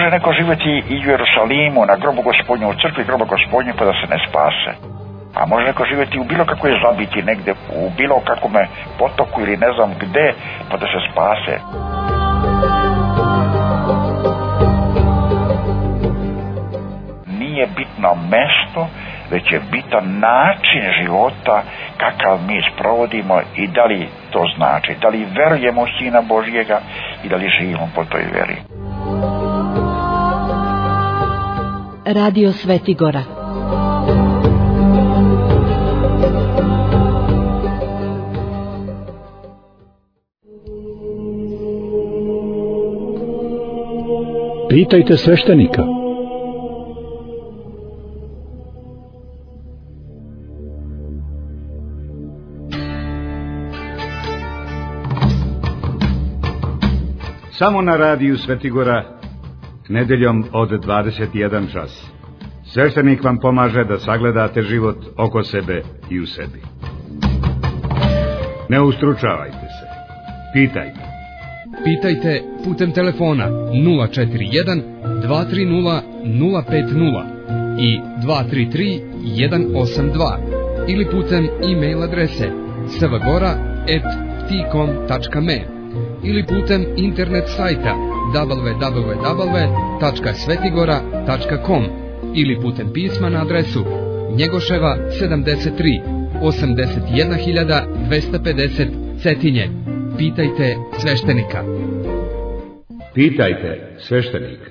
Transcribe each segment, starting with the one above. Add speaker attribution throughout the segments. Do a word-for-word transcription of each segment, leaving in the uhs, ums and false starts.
Speaker 1: može neko živjeti i u Jerusalimu, na grobu Gospodnju, u crkvi groba Gospodnju, pa da se ne spase. A može neko živjeti u bilo kakvoj zabiti negdje, u bilo kakvome potoku ili ne znam gdje, pa da se spase. Nije bitno mesto, već je bitan način života kakav mi sprovodimo i da li to znači, da li verujemo u Sina Božjega i da li živimo po toj veri.
Speaker 2: Radio Svetigora.
Speaker 3: Pitajte sveštenika.
Speaker 4: Samo na radiju Svetigora, nedeljom od dvadeset jedan čas. Sveštenik vam pomaže da sagledate život oko sebe i u sebi. Ne ustručavajte se. Pitajte.
Speaker 5: Pitajte putem telefona nula četiri jedan dva tri nula nula pet nula i dva tri tri jedan osam dva ili putem e-mail adrese svgora at ptikom tačka me ili putem internet sajta w w w tačka svetigora tačka com ili putem pisma na adresu Njegoševa sedamdeset tri, osamdeset jedna hiljada dvesta pedeset Cetinje. Pitajte sveštenika.
Speaker 4: Pitajte sveštenika.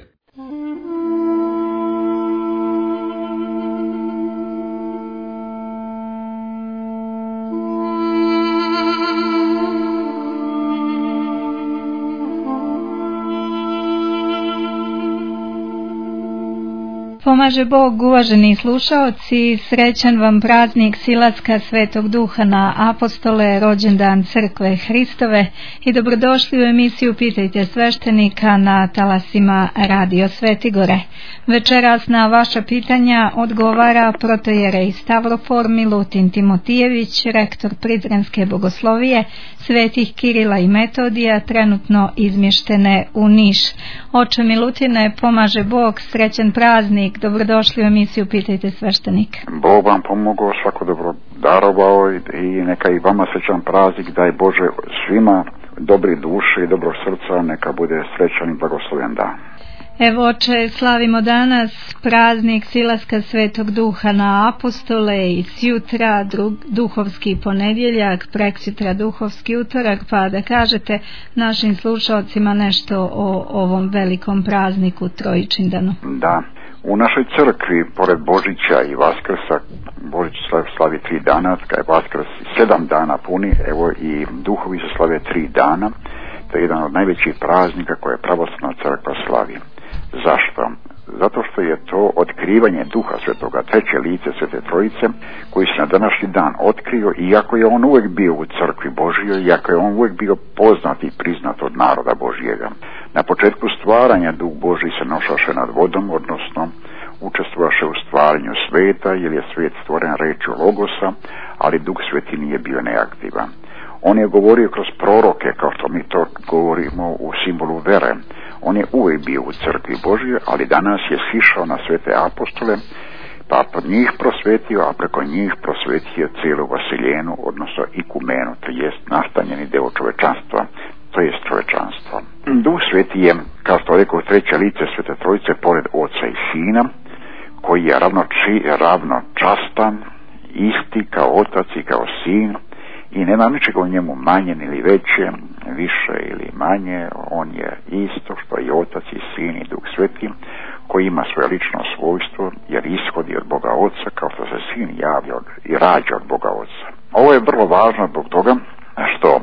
Speaker 6: Pomaže Bog, uvaženi slušaoci, srećan vam praznik silaska Svetog Duha na apostole, rođendan Crkve Hristove i dobrodošli u emisiju Pitajte sveštenika na talasima Radio Svetigore. Večeras na vaša pitanja odgovara protojerej Stavrofor Milutin Timotijević, rektor Prizrenske bogoslovije Svetih Kirila i Metodija, trenutno izmještene u Niš. Oče Milutine, pomaže Bog, srećan praznik, dobrodošli u emisiju Pitajte sveštenika.
Speaker 1: Bog vam pomogao, svako dobro darovao i neka i vama srećan praznik, daj Bože svima dobri duše i dobrog srca, neka bude srećan i blagosloven dan.
Speaker 6: Evo, oče, slavimo danas praznik silaska Svetog Duha na apostole i sjutra drug, duhovski ponedjeljak, preksutra duhovski utorak, pa da kažete našim slušalcima nešto o ovom velikom prazniku Trojičindanu.
Speaker 1: Da, u našoj crkvi, pored Božića i Vaskrsa, Božić slavi tri dana, kada je Vaskrs sedam dana puni, evo i duhovi se slave tri dana, to je jedan od najvećih praznika koje pravoslavna crkva slavi. Zašto? Zato što je to otkrivanje Duha Svetoga, treće lice Svete Trojice, koji se na današnji dan otkrio, iako je on uvijek bio u crkvi Božjoj, iako je on uvijek bio poznat i priznat od naroda Božjega. Na početku stvaranja Duh Božji se nošaše nad vodom, odnosno učestvovaše u stvaranju sveta, jer je svet stvoren rečju Logosa, ali Duh Sveti nije bio neaktivan. On je govorio kroz proroke, kao što mi to govorimo u simbolu vere. On je uvijek bio u crkvi Božjoj, ali danas je sišao na svete apostole, pa pod njih prosvetio, a preko njih prosvetio cijelu Vasiljenu, odnosno ikumenu, to jest nastanjeni deo čovečanstva, to jest čovečanstvo. Duh Sveti je, kao što rekao, treće lice Svete Trojice, pored Oca i Sina, koji je ravnoči, ravnočastan, isti kao Otac i kao Sin, i nema ničega u njemu manje ili veće, više ili manje, on je isto što i Otac i Sin i Duh Sveti, koji ima svoje lično svojstvo, jer ishodi od Boga Oca, kao što se Sin javlja i rađa od Boga Oca. Ovo je vrlo važno zbog toga što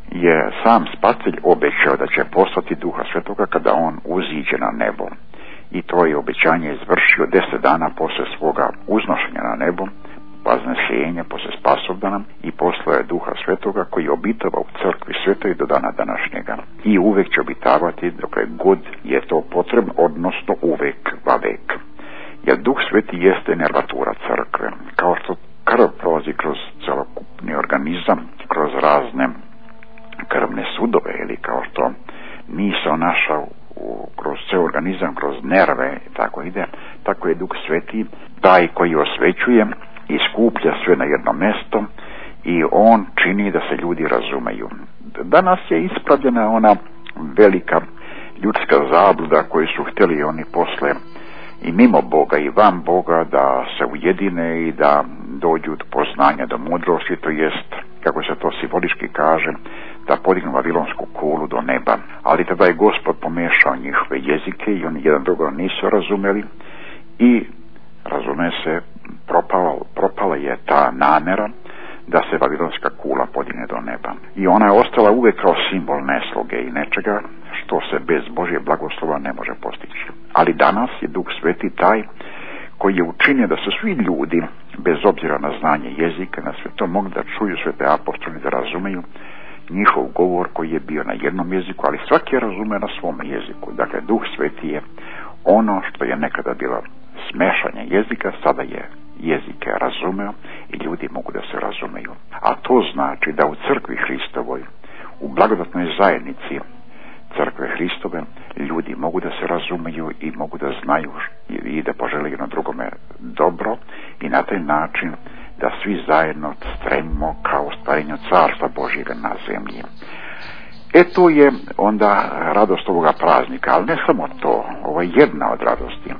Speaker 1: je sam Spasitelj obećao da će poslati Duha Svetoga kada on uziđe na nebo. I to je obećanje izvršio deset dana poslije svoga uznošenja na nebo, vaznesenja poslije spasovdana, i poslao je Duha Svetoga koji obitava u crkvi svetoj do dana današnjega. I uvijek će obitavati dokle god je to potrebno, odnosno uvijek, vavek. Jer Duh Sveti jeste nervatura crkve. Kao što krv prolazi kroz celokupni organizam, kroz razne krvne sudove, ili kao što misao naša u, kroz ceo organizam, kroz nerve, tako ide, tako je Duh Sveti taj koji osvećuje i skuplja sve na jedno mjesto i on čini da se ljudi razumeju. Danas je ispravljena ona velika ljudska zabluda koju su htjeli oni posle i mimo Boga i van Boga da se ujedine i da dođu do poznanja, do mudrosti, to jest, kako se to simbolički kaže, da podignu Vavilonsku kulu do neba. Ali tada je Gospod pomešao njihove jezike i oni jedan drugo nisu razumeli i razume se, propala, propala je ta namjera da se Vavilonska kula podigne do neba. I ona je ostala uvijek kao simbol nesloge i nečega što se bez Božje blagoslova ne može postići. Ali danas je Duh Sveti taj koji je učinio da su svi ljudi, bez obzira na znanje jezika, na sve to, mogli da čuju svete apostoli, da razumeju njihov govor koji je bio na jednom jeziku, ali svaki je razume na svom jeziku. Dakle, Duh Sveti je ono što je nekada bilo smešanje jezika, sada je jezike razumeo i ljudi mogu da se razumeju. A to znači da u crkvi Hristovoj, u blagodatnoj zajednici crkve Hristove, ljudi mogu da se razumeju i mogu da znaju i da požele jedno drugome dobro i na taj način da svi zajedno stremimo kao ostvarenju Carstva Božjega na zemlji. E to je onda radost ovoga praznika, ali ne samo to, ovo je jedna od radosti.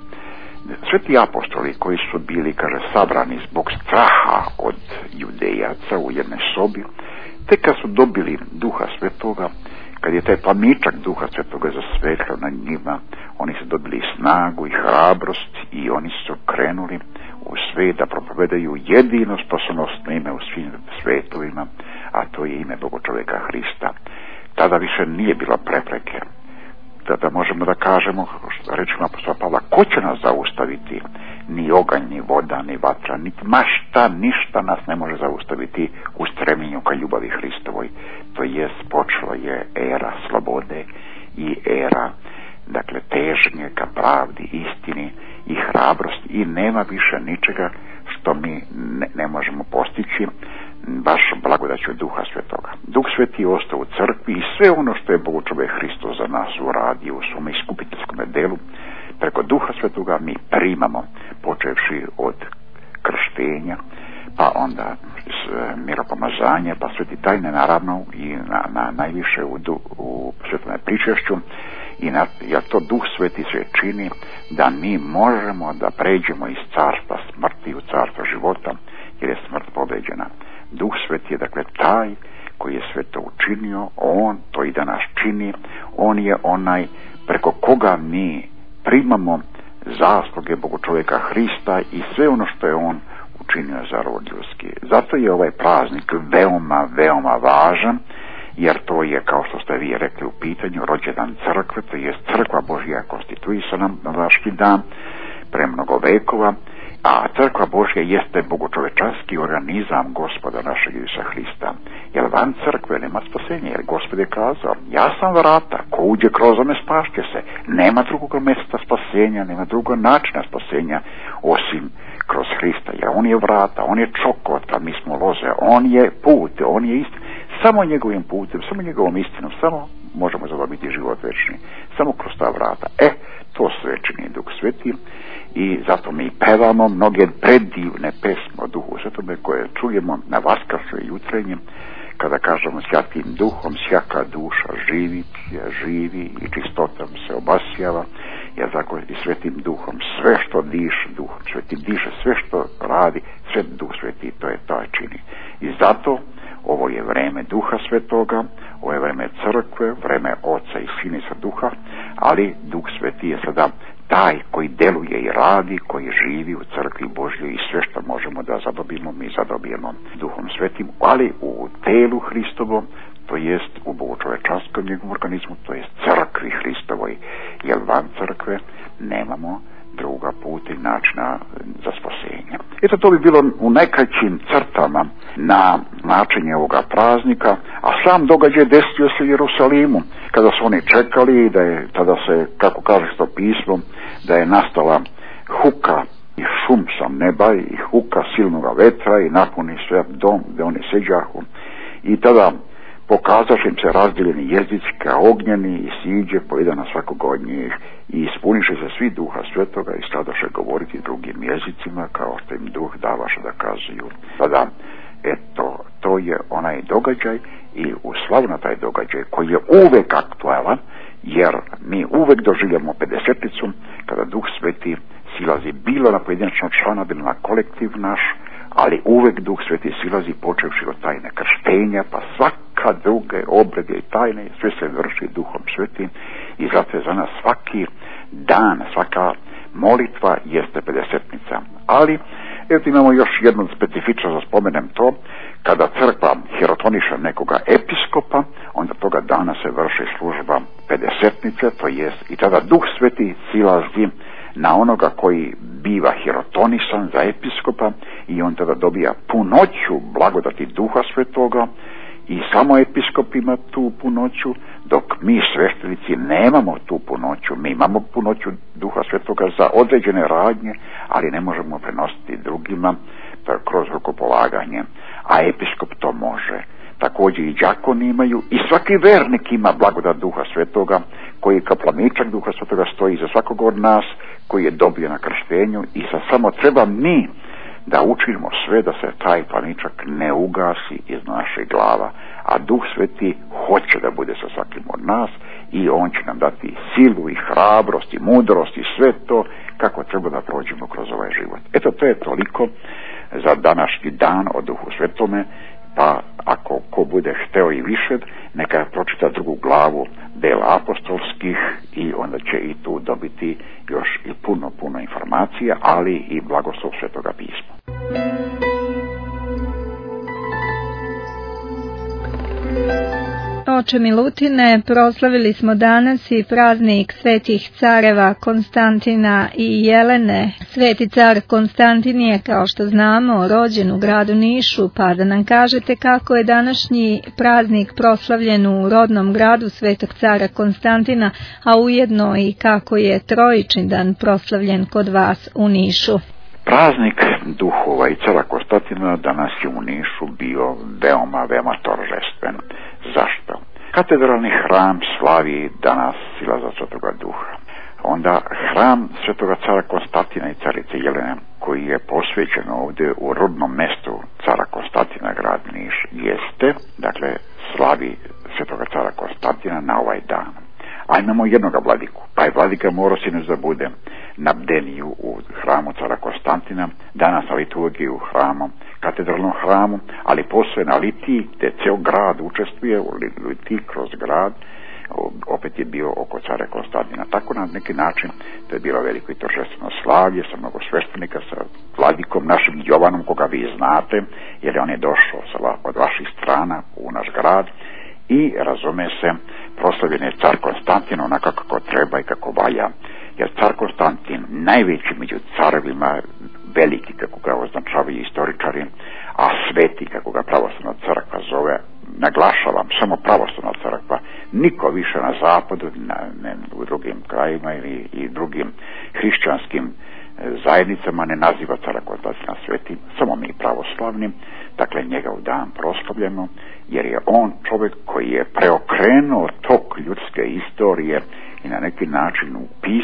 Speaker 1: Sveti apostoli koji su bili, kaže, sabrani zbog straha od Judejaca u jednoj sobi, tek kad su dobili Duha Svetoga, kad je taj plamičak Duha Svetoga zasvetljao na njima, oni su dobili snagu i hrabrost i oni su krenuli u svet da propovedaju jedino spasonosno ime u svim svetovima, a to je ime Bogočoveka Hrista. Tada više nije bilo prepreke. Tada možemo da kažemo, rečima apostola Pavla, ko će nas zaustaviti? Ni oganj, ni voda, ni vatra, ni ma šta, ništa nas ne može zaustaviti u stremljenju ka ljubavi Hristovoj. To jest, počela je era slobode i era, dakle, težnje ka pravdi, istini i hrabrosti i nema više ničega što mi ne, ne možemo postići baš blagodaću Duha Svetoga. Duh Sveti je ostao u crkvi i sve ono što je Bogočovek Hristos za nas uradio u svom iskupiteljskom delu, preko Duha Svetoga mi primamo, počevši od krštenja, pa onda miropomazanje, pa sveti tajne naravno i na, na najviše u, u svetome pričešću. I na, jer to Duh Sveti se čini da mi možemo da pređemo iz carstva smrti u carstvo života, jer je smrt pobeđena. Duh Sveti je dakle taj koji je sve to učinio, on to i danas čini, on je onaj preko koga mi primamo zasluge Bogočoveka Hrista i sve ono što je on učinio za rod ljudski. Zato je ovaj praznik veoma, veoma važan, jer to je, kao što ste vi rekli u pitanju, rođendan crkve, to je crkva Božja konstituisana na današnji dan pre mnogo vekova, a crkva Božja jeste bogočovečanski organizam Gospoda našeg Isusa Hrista. Jer van crkve nema spasenja, jer Gospod je kazao, ja sam vrata, ko uđe kroz me spašće se. Nema drugog mjesta spasenja, nema drugog načina spasenja osim kroz Hrista, jer on je vrata, on je čokot, a mi smo loze, on je put, on je istina. Samo njegovim putem, samo njegovom istinom, samo možemo zadobiti život večni, samo kroz ta vrata. E, to sve čini Duh Sveti i zato mi pevamo mnoge predivne pesme o Duhu Svetome koje čujemo na Vaskrsu i jutrenje, kada kažemo Svatim Duhom svaka duša živi, živi i čistotom se obasjava, jer tako i Svetim Duhom sve što diše, Duhom Svetim diše sve što radi, sve Duh Sveti to je taj čini. I zato ovo je vreme Duha Svetoga, ovo je vreme crkve, vreme Oca i Sina i Duha, ali Duh Sveti je sada taj koji deluje i radi, koji živi u crkvi Božjoj i sve što možemo da zadobijemo, mi zadobijemo Duhom Svetim, ali u telu Hristovom, to jest u bogočovečanskom njegovom organizmu, to jest crkvi Hristovoj, jer van crkve nemamo druga puta i načina za spasenje. Eto, to bi bilo u najkraćim crtama na značenje ovoga praznika, a sam događaj desio se u Jerusalimu, kada su oni čekali da je, tada se, kako kaže to pismo, da je nastala huka i šum sa neba i huka silnoga vetra i napuni sve dom gde oni seđahu i tada pokazaše im se razdijeljeni jezici kao ognjeni i siđe po jedan na svakog od njih i ispuniše se svi Duha Svetoga i stadoše govoriti drugim jezicima kao što im Duh davaše da kazuju. Sada, eto, to je onaj događaj i u slavu na taj događaj koji je uvek aktualan, jer mi uvek doživljamo pedeseticu kada Duh Sveti silazi bilo na pojedinačnog člana, bilo na kolektiv naš, ali uvek Duh Sveti silazi počevši od tajne krštenja, pa svaka druge obrede i tajne, sve se vrši Duhom Svetim i zato je za nas svaki dan, svaka molitva jeste pedesetnica. Ali, evo imamo još jednu specifičnost, da spomenem to, kada crkva hirotoniše nekoga episkopa, onda toga dana se vrši služba pedesetnice, to jest i tada Duh Sveti silazi na onoga koji biva hirotonisan za episkopa i on tada dobija punoću blagodati Duha Svetoga i samo episkop ima tu punoću, dok mi sveštenici nemamo tu punoću. Mi imamo punoću Duha Svetoga za određene radnje, ali ne možemo prenositi drugima kroz rukopolaganje, a episkop to može. Također i đakoni imaju i svaki vernik ima blagodat Duha Svetoga koji kao plamičak Duha Svetoga stoji za svakog od nas koji je dobio na krštenju i sa samo treba mi da učinimo sve da se taj plamičak ne ugasi iz naših glava, a Duh Sveti hoće da bude sa svakim od nas i on će nam dati silu i hrabrost i mudrost i sve to kako treba da prođemo kroz ovaj život. Eto, to je toliko za današnji dan o Duhu Svetome, pa ako ko bude hteo i više, neka pročita drugu glavu dela apostolskih i onda će i tu dobiti još i puno, puno informacija, ali i blagoslov Svetoga pisma.
Speaker 6: Oče Milutine, proslavili smo danas i praznik svetih careva Konstantina i Jelene. Sveti car Konstantin je, kao što znamo, rođen u gradu Nišu, pa da nam kažete kako je današnji praznik proslavljen u rodnom gradu svetog cara Konstantina, a ujedno i kako je Trojičindan proslavljen kod vas u Nišu.
Speaker 1: Praznik duhova i cara Konstantina danas je u Nišu bio veoma, veoma торжествен. Zašto? Katedralni hram slavi danas silaza Svetoga Duha. Onda hram Svetoga cara Konstantina i carice Jelene, koji je posvećen ovdje u rodnom mestu cara Konstantina, grad Niš, jeste, dakle, slavi Svetoga cara Konstantina na ovaj dan. A imamo jednoga vladiku, pa je vladika morao sinoć da bude na bdeniju u hramu cara Konstantina, danas na liturgiji u hramu, katedralnom hramu, ali posve na litiji, gdje ceo grad učestvuje u litiji kroz grad, opet je bio oko cara Konstantina. Tako na neki način to je bilo veliko i торжествено slavlje sa mnogo sveštenika, sa vladikom našim Jovanom, koga vi znate, jer on je došao od vaših strana u naš grad i razume se, proslavljen je car Konstantin onako kako treba i kako valja, jer car Konstantin najveći među carevima, veliki kako ga označavaju istoričari, a sveti kako ga pravoslavna crkva zove, naglašavam, samo pravoslavna crkva, niko više na zapadu, na, ne, u drugim krajima ili i drugim hrišćanskim zajednicama ne naziva cara Konstantina svetim, samo mi pravoslavnim, dakle njega u dan proslavljamo, jer je on čovjek koji je preokrenuo tok ljudske istorije i na neki način upis,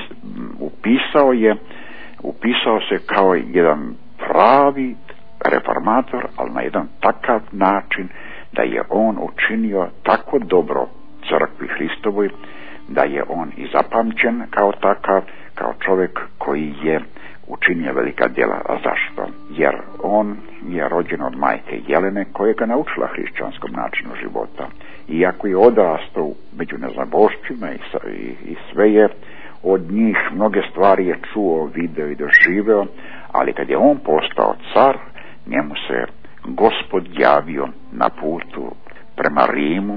Speaker 1: upisao je, upisao se kao jedan pravi reformator, ali na jedan takav način da je on učinio tako dobro crkvi Hristovoj, da je on i zapamćen kao takav, kao čovjek koji je učinio velika djela. A zašto? Jer on je rođen od majke Jelene, koja ga naučila hrišćanskom načinu života. Iako je odrastao među neznabošćima i, i, i sve je od njih mnoge stvari je čuo, video i doživeo, ali kad je on postao car, njemu se Gospod javio na putu prema Rimu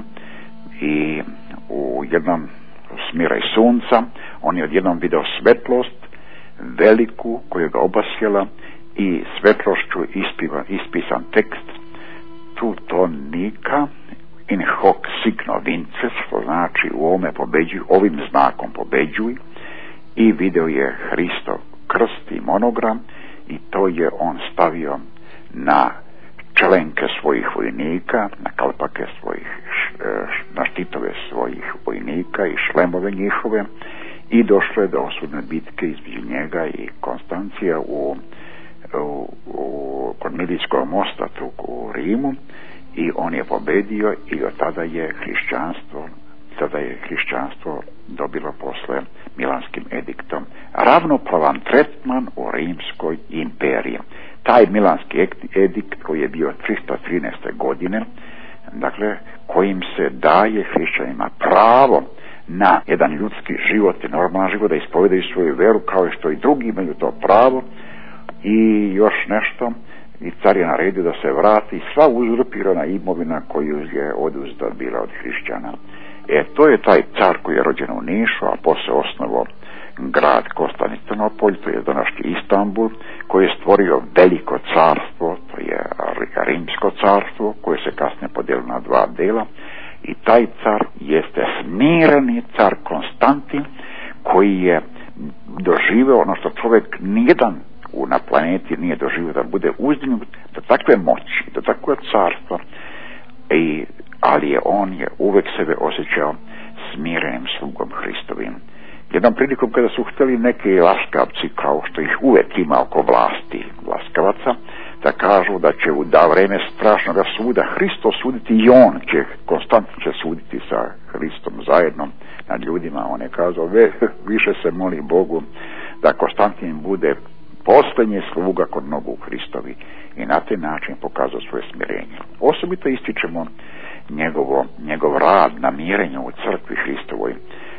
Speaker 1: i u jednom smiraj sunca on je odjednom video svetlost veliku koja ga obasjela i svetlošću ispiva, ispisan tekst tu to nika in hoc signo vinces, što znači u ovome pobeđuj, ovim znakom pobeđuj, i video je Hristov krst i monogram i to je on stavio na čelenke svojih vojnika, na kalpake svojih na štitove svojih vojnika i šlemove njihove i došlo je do osudne bitke između njega i Konstancija u, u, u kod Milijskog mosta tu u Rimu i on je pobedio i od tada je hrišćanstvo tada je hrišćanstvo dobilo posle Milanskim ediktom ravnopravan tretman u Rimskoj imperiji. Taj Milanski edikt koji je bio tristo trinaeste. godine, dakle, kojim se daje hrišćanima pravo na jedan ljudski život i normalan život, da ispovedaju svoju veru kao što i drugi imaju to pravo. I još nešto, i car je naredio da se vrati sva uzurpirana imovina koju je oduzeta bila od hrišćana. E, to je taj car koji je rođen u Nišu, a poslije osnovao grad Konstantinopolj, to je današnji Istanbul, koji je stvorio veliko carstvo, to je Rimsko carstvo, koje se kasnije podijelilo na dva dela. I taj car jeste smireni car Konstantin, koji je doživeo ono što čovjek nijedan na planeti nije doživio, da bude uzdignut do takve moći, do takve carstva. I, ali je on je uvek sebe osjećao smirenim slugom Hristovim. Jednom prilikom kada su htjeli neki laskavci, kao što ih uvek ima oko vlasti laskavaca, da kažu da će u da vreme strašnog suda Hristo suditi i on će, Konstantin će suditi sa Hristom zajedno nad ljudima. On je kazao, ve, više se moli Bogu da Konstantin bude posljednji sluga kod nogu Hristovi, i na taj način pokazao svoje smirenje. Osobito ističemo njegovo, njegov rad na mirenju u crkvi Hristovoj,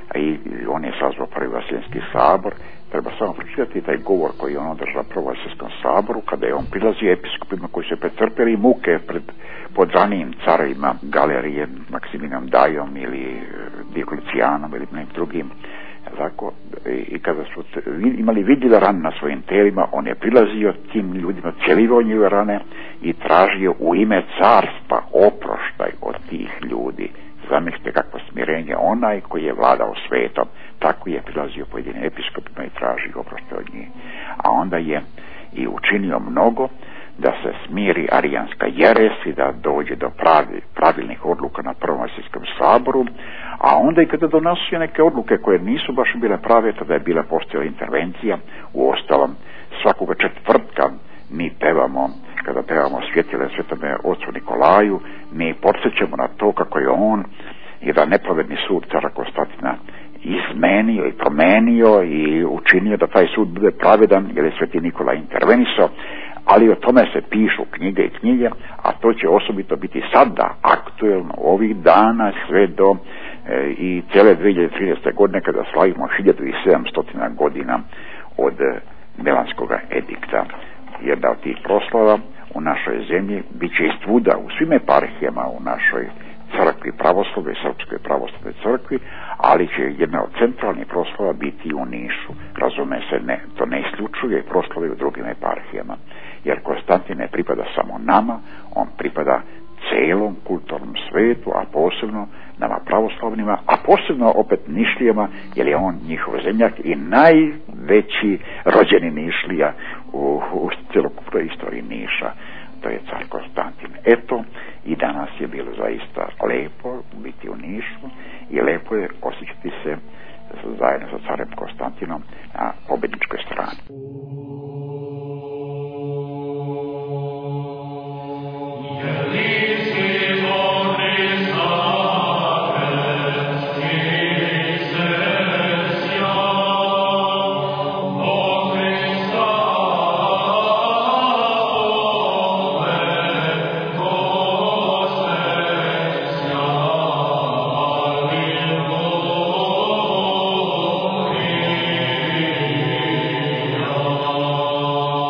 Speaker 1: i on je sazvao prvi Vaseljenski sabor. Treba samo pročitati taj govor koji on održao prvo Vaseljenskom saboru, kada je on prilazio episkopima koji su pretrpjeli muke pred pod ranijim carevima Galerije, Maksiminom Dajom ili Dioklecijanom ili nekim drugim. Tako, i kada su imali vidljive rane na svojim telima, on je prilazio tim ljudima, cijelivao njihove rane i tražio u ime carstva oproštaj od tih ljudi. Zamislite kakvo smirenje, onaj koji je vladao svetom, tako je prilazio pojedinim episkopima i tražio oproštaj od njih. A onda je i učinio mnogo da se smiri arijanska jeres i da dođe do pravi, pravilnih odluka na prvom Vaseljenskom saboru, a onda i kada donosio neke odluke koje nisu baš bile prave, tada je bila postojala intervencija. U ostalom, svakoga četvrtka mi pevamo, kada pevamo svjetile Svetome ocu Nikolaju, mi podsjećamo na to kako je on jedan nepravedni sud cara Konstantina izmenio i promenio i učinio da taj sud bude pravedan, jer je Sveti Nikolaj intervenisao. Ali o tome se pišu knjige i knjige, a to će osobito biti sada aktuelno ovih dana sve do e, i cijele dvije hiljade trinaeste. godine, kada slavimo hiljadu sedamsto godina od e, Milanskog edikta. Jedna od tih proslava u našoj zemlji bit će i svuda u svim eparhijama u našoj crkvi pravoslavne, srpskoj pravoslavnoj crkvi, ali će jedna od centralnih proslava biti u Nišu. Razume se, ne, to ne isključuje proslave u drugim eparhijama, jer Konstantin ne pripada samo nama, on pripada celom kulturnom svetu, a posebno nama pravoslavnima, a posebno opet Nišlijama, jer je on njihov zemljak i najveći rođeni Nišlija u, u celokupnoj istoriji Niša. To je car Konstantin. Eto, i danas je bilo zaista lepo biti u Nišu i lepo je osjećati se zajedno sa carem Konstantinom na pobjedničkoj strani.
Speaker 7: Oh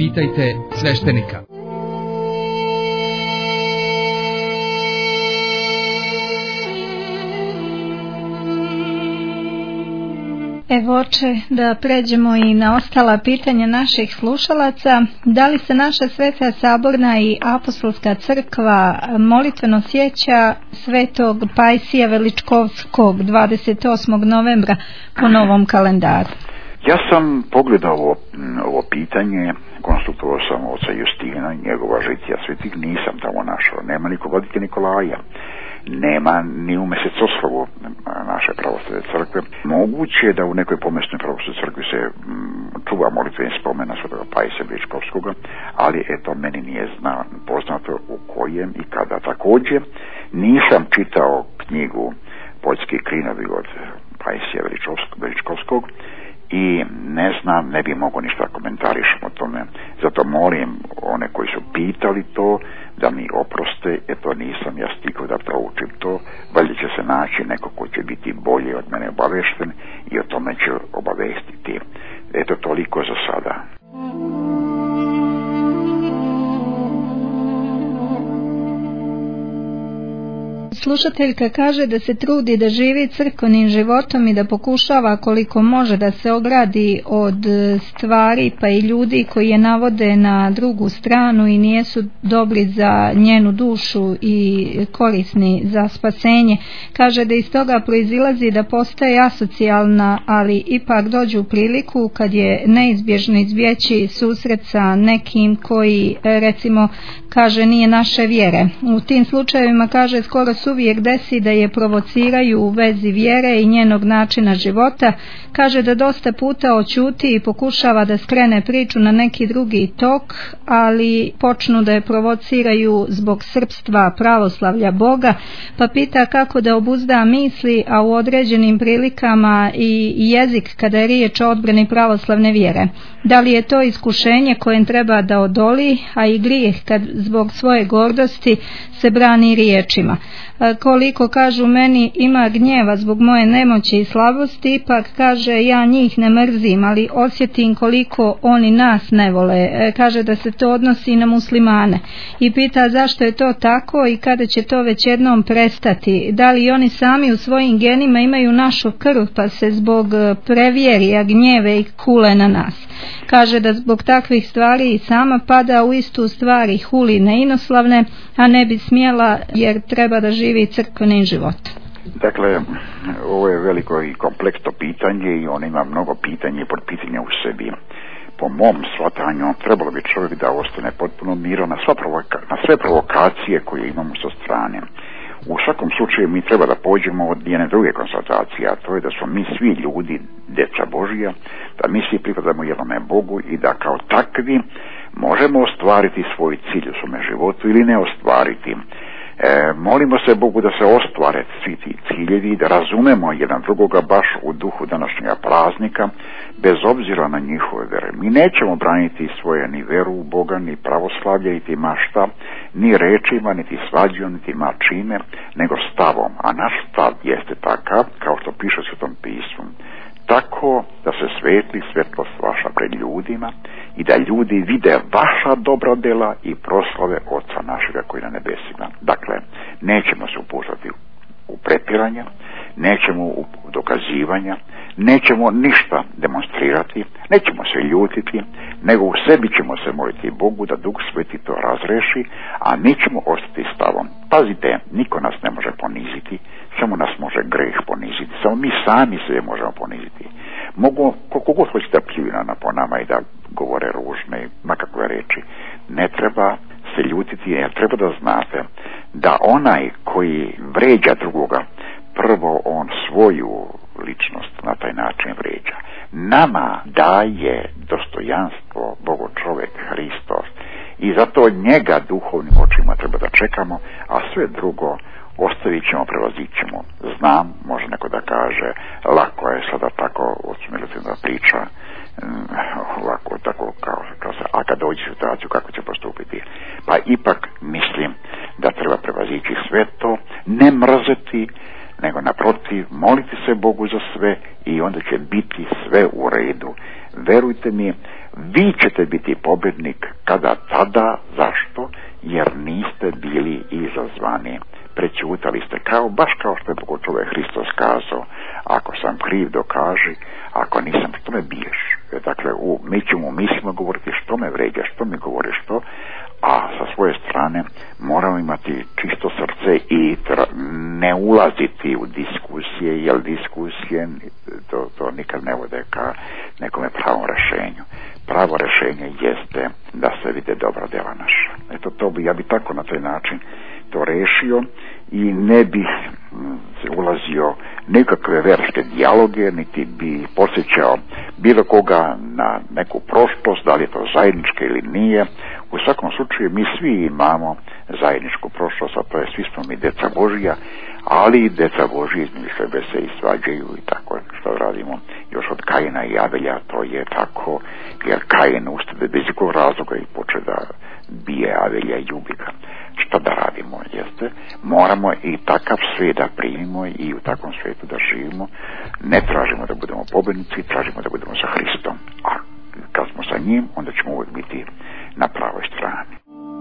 Speaker 5: Pitajte sveštenika.
Speaker 6: Evo, oče, da pređemo i na ostala pitanja naših slušalaca. Da li se naša Sveta Saborna i Apostolska crkva molitveno sjeća Svetog Pajsija Veličkovskog dvadeset osmog novembra po novom kalendaru?
Speaker 1: Ja sam pogledao ovo, ovo pitanje, konsultovao sam oca Justina i njegova žitija svetih, nisam tamo našao, nema ni kod vladike Nikolaja, nema ni u mesecoslovu naše pravoslavne crkve. Moguće je da u nekoj pomesnoj pravoslavnoj crkvi se m, čuva molitveni spomen na Svetog Pajsija Veličkovskoga, ali eto, meni nije zna, poznato u kojem i kada. Također nisam čitao knjigu Poljski krinovi od Pajsija Veličkovskog i ne znam, ne bi mogo ništa komentarišem o tome. Zato molim one koji su pitali to da mi oproste, eto nisam ja stigao da proučim to, valjda će se naći neko ko će biti bolje od mene obavešten i o tome ću obavestiti. Eto, toliko za sada.
Speaker 6: Slušateljka kaže da se trudi da živi crkvenim životom i da pokušava koliko može da se ogradi od stvari pa i ljudi koji je navode na drugu stranu i nijesu dobri za njenu dušu i korisni za spasenje. Kaže da iz toga proizilazi da postaje asocijalna, ali ipak dođe u priliku kad je neizbježno izbjeći susret sa nekim koji, recimo, kaže nije naše vjere. U tim slučajevima, kaže, skoro se uvijek desi da je provociraju u vezi vjere i njenog načina života. Kaže da dosta puta oćuti i pokušava da skrene priču na neki drugi tok, ali počnu da je provociraju zbog srpstva, pravoslavlja, Boga, pa pita kako da obuzda misli, a u određenim prilikama i jezik kada je riječ o odbrani pravoslavne vjere. Da li je to iskušenje kojem treba da odoli, a i grijeh kad zbog svoje gordosti se brani riječima. Koliko, kažu, meni ima gnjeva zbog moje nemoći i slabosti, ipak, kaže, ja njih ne mrzim, ali osjetim koliko oni nas ne vole. Kaže da se to odnosi na muslimane i pita zašto je to tako i kada će to već jednom prestati. Da li oni sami u svojim genima imaju našu krv pa se zbog prevjerija gnjeve i kule na nas. Kaže da zbog takvih stvari i sama pada u istu stvari, huli neinoslavne, a ne bi smjela jer treba da živi crkvenim životom.
Speaker 1: Dakle, ovo je veliko i kompleksno pitanje i on ima mnogo pitanja i podpitanja u sebi. Po mom shvatanju trebalo bi čovjek da ostane potpuno miran na, na sve provokacije koje imamo sa strane. U svakom slučaju mi treba da pođemo od jedne druge konstatacije, a to je da smo mi svi ljudi djeca Božija, da mi svi pripadamo jednome Bogu i da kao takvi možemo ostvariti svoj cilj u svome životu ili ne ostvariti. E, molimo se Bogu da se ostvare svi ti ciljevi, da razumemo jedan drugoga baš u duhu današnjega praznika, bez obzira na njihove vere. Mi nećemo braniti svoje ni veru u Boga, ni pravoslavlje, niti mašta, ni rečima, niti svađom, niti mačime, nego stavom. A naš stav jeste takav, kao što piše u Svetom pismu, tako da se svetli svetlost vaša pred ljudima i da ljudi vide vaša dobra dela i proslave Oca našega koji na nebesima. Dakle, nećemo se upuštati u prepiranja, nećemo u dokazivanja, nećemo ništa demonstrirati, nećemo se ljutiti, nego u sebi ćemo se moliti Bogu da Duh Sveti to razreši, a mi ćemo ostati stavom. Pazite, niko nas ne može poniziti, samo nas može greh poniziti, samo mi sami sebe možemo poniziti. Mogu, koliko god hoće da pljuju na po nama i da govore ružne, makakve reči, ne treba se ljutiti, jer treba da znate da onaj koji vređa drugoga, prvo on svoju ličnost na taj način vređa. Nama daje dostojanstvo Bogo čovjek Hristos i zato njega duhovnim očima treba da čekamo, a sve drugo ostavit ćemo, prevazit ćemo. Znam, može neko da kaže, lako je sada tako da priča, ovako, tako, kao, kao se, a kad dođe situaciju kako će postupiti. Pa ipak mislim da treba prevazići sve to, ne mrzeti, nego naprotiv, moliti se Bogu za sve i onda će biti sve u redu. Verujte mi, vi ćete biti pobjednik. Kada tada? Zašto? Jer niste bili izazvani. Prećutali ste, kao, baš kao što je Bogočove Hristos kazao, ako sam kriv dokaži, ako nisam, što me biješ? Dakle, u, mi ćemo mislimo govoriti što me vređa, što mi govoriš što, a sa svoje strane moramo imati čisto srce i tra, ne ulaziti u diskusije, jer diskusije to, to nikad ne vode ka nekome pravom rešenju. Pravo rešenje jeste da se vide dobra djela naša. Eto, to bi, ja bi tako na taj način to rešio i ne bi ulazio nekakve verske dijaloge, niti bi posjećao bilo koga na neku prošlost, da li je to zajednička ili nije. U svakom slučaju mi svi imamo zajedničku prošlost, a to je svi smo mi deca Božija, ali deca Božije između sebe se i svađaju i tako što radimo još od Kajina i Abelja, to je tako, jer Kajin ustade bez ikog razloga i poče da bije Abelja i ljubi ga. Što da radimo, jeste? Moramo i takav svijet da primimo i u takvom svijetu da živimo. Ne tražimo da budemo pobjednici, tražimo da budemo sa Hristom. A kad smo sa njim, onda ćemo uvijek biti na pravoj strani.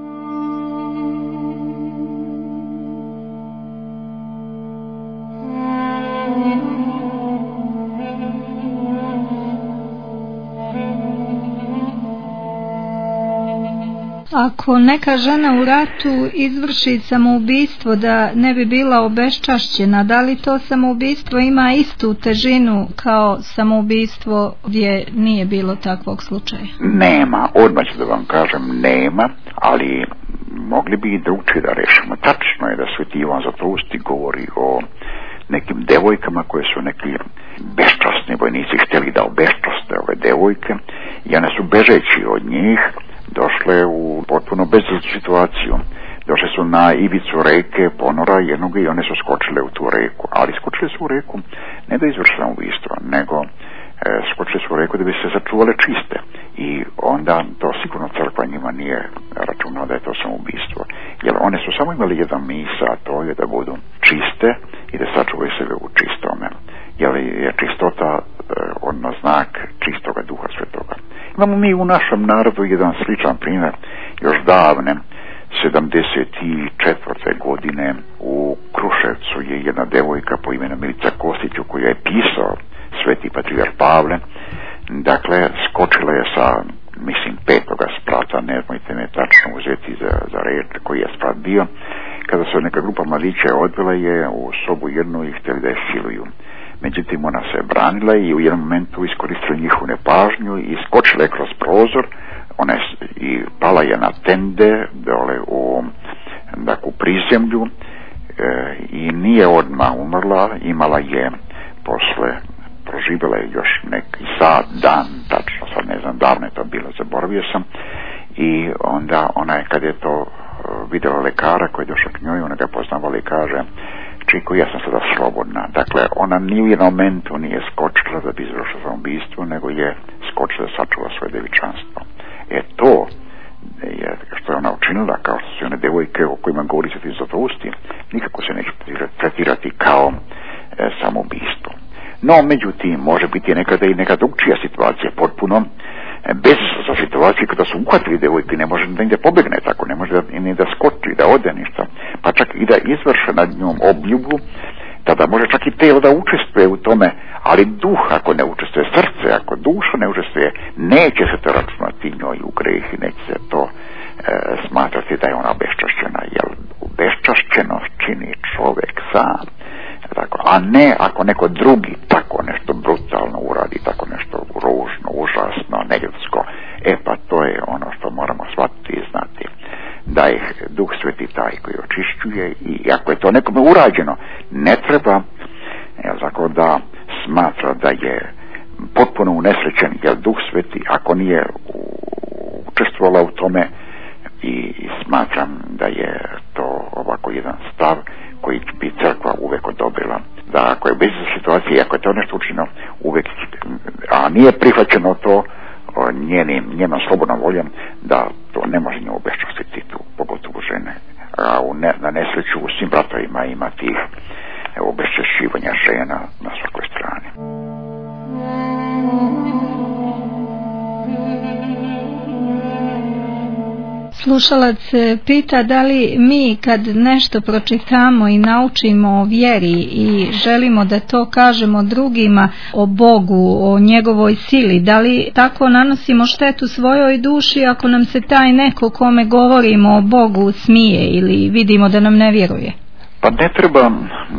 Speaker 6: Ako neka žena u ratu izvrši samoubistvo da ne bi bila obeščašćena, da li to samoubistvo ima istu težinu kao samoubistvo gdje nije bilo takvog slučaja?
Speaker 1: Nema, odmah ću da vam kažem nema, ali mogli bi i drugčije da rešimo. Tačno je da Sveti Ivan Zlatousti govori o nekim devojkama koje su neki beščasni vojnici htjeli da obeščaste ove devojke i one su bežeći od njih došle u potpuno bezizlaznu situaciju. Došle su na ivicu reke ponora jednog i one su skočile u tu reku, ali skočile su u reku ne da izvrše samoubistvo, nego e, skočile su u reku da bi se sačuvale čiste i onda to sigurno crkva njima nije računala da je to samoubistvo, jer one su samo imali jedan misa, a to je da budu čiste i da sačuvaju sebe u čistome, jer je čistota e, odno znak čistoga Duha Svetoga. Imamo mi u našem narodu jedan sličan primjer još davne sedamdeset četvrte godine u Kruševcu je jedna devojka po imenu Milica Kostiću koja je pisao Sveti Patrijarh Pavle, dakle skočila je sa mislim petoga sprata, ne znate me tačno uzeti za, za reč koji je sprat bio, kada su neka grupa mladića odvela je u sobu jednu i htjeli da je siluju. Međutim, ona se branila i u jednom momentu iskoristila njihovu nepažnju i skočila je kroz prozor, ona je i pala je na tende dole u, dakle, u prizemlju e, i nije odmah umrla, imala je posle, proživjela je još neki sat, dan, tačno sad ne znam, davno je to bilo, zaboravio sam, i onda ona je, kad je to vidjela lekara koji je došao k njoj, ona ga poznavala i kaže: Čiko, ja sam sada slobodna. Dakle, ona ni u jednom momentu nije skočila da bi izvršila samoubistvo, nego je skočila da sačuva svoje devičanstvo. E to je što je ona učinila, kao što su one devojke o kojima govori Sveti Zlatousti, nikako se neće tretirati kao e, samoubistvo. No, međutim, može biti nekada i neka drugčija situacija, potpuno bez situacije kada su uhvatili devojke, ne može da ide pobegne tako, ne može da, ni da skoči, da ode ništa, pa čak i da izvrše nad njom obljubu, tada može čak i telo da učestvuje u tome, ali duh ako ne učestvuje, srce ako duša ne učestvuje, neće se to računati njoj u greh i neće se to e, smatrati da je ona obeščašćena, jer obeščašćenost čini čovjek sam, tako, a ne ako neko drugi tako nešto brutalno uradi, tako nešto ružno, užasno, neljudsko. E pa to je ono što moramo shvatiti i znati, da je Duh Sveti taj koji očišćuje, i ako je to nekome urađeno, ne treba jel, tako, da smatra da je potpuno unesrećen, jer Duh Sveti ako nije učestvovala u tome, i smatram da je to ovako jedan stav koji bi crkva uvek odobrila, da ako je bez situacije, ako je to nešto učinjeno uvek, a nije prihvaćeno to njenim, njenom slobodnom voljom, da to ne može nju obeščastiti tu, pogotovo žene. A u ne, na nesreću u svim bratovima ima tih obeščašćivanja žena na svakoj strani.
Speaker 6: Slušalac pita da li mi kad nešto pročitamo i naučimo o vjeri i želimo da to kažemo drugima o Bogu, o njegovoj sili, da li tako nanosimo štetu svojoj duši ako nam se taj neko kome govorimo o Bogu smije ili vidimo da nam ne vjeruje?
Speaker 1: Pa ne treba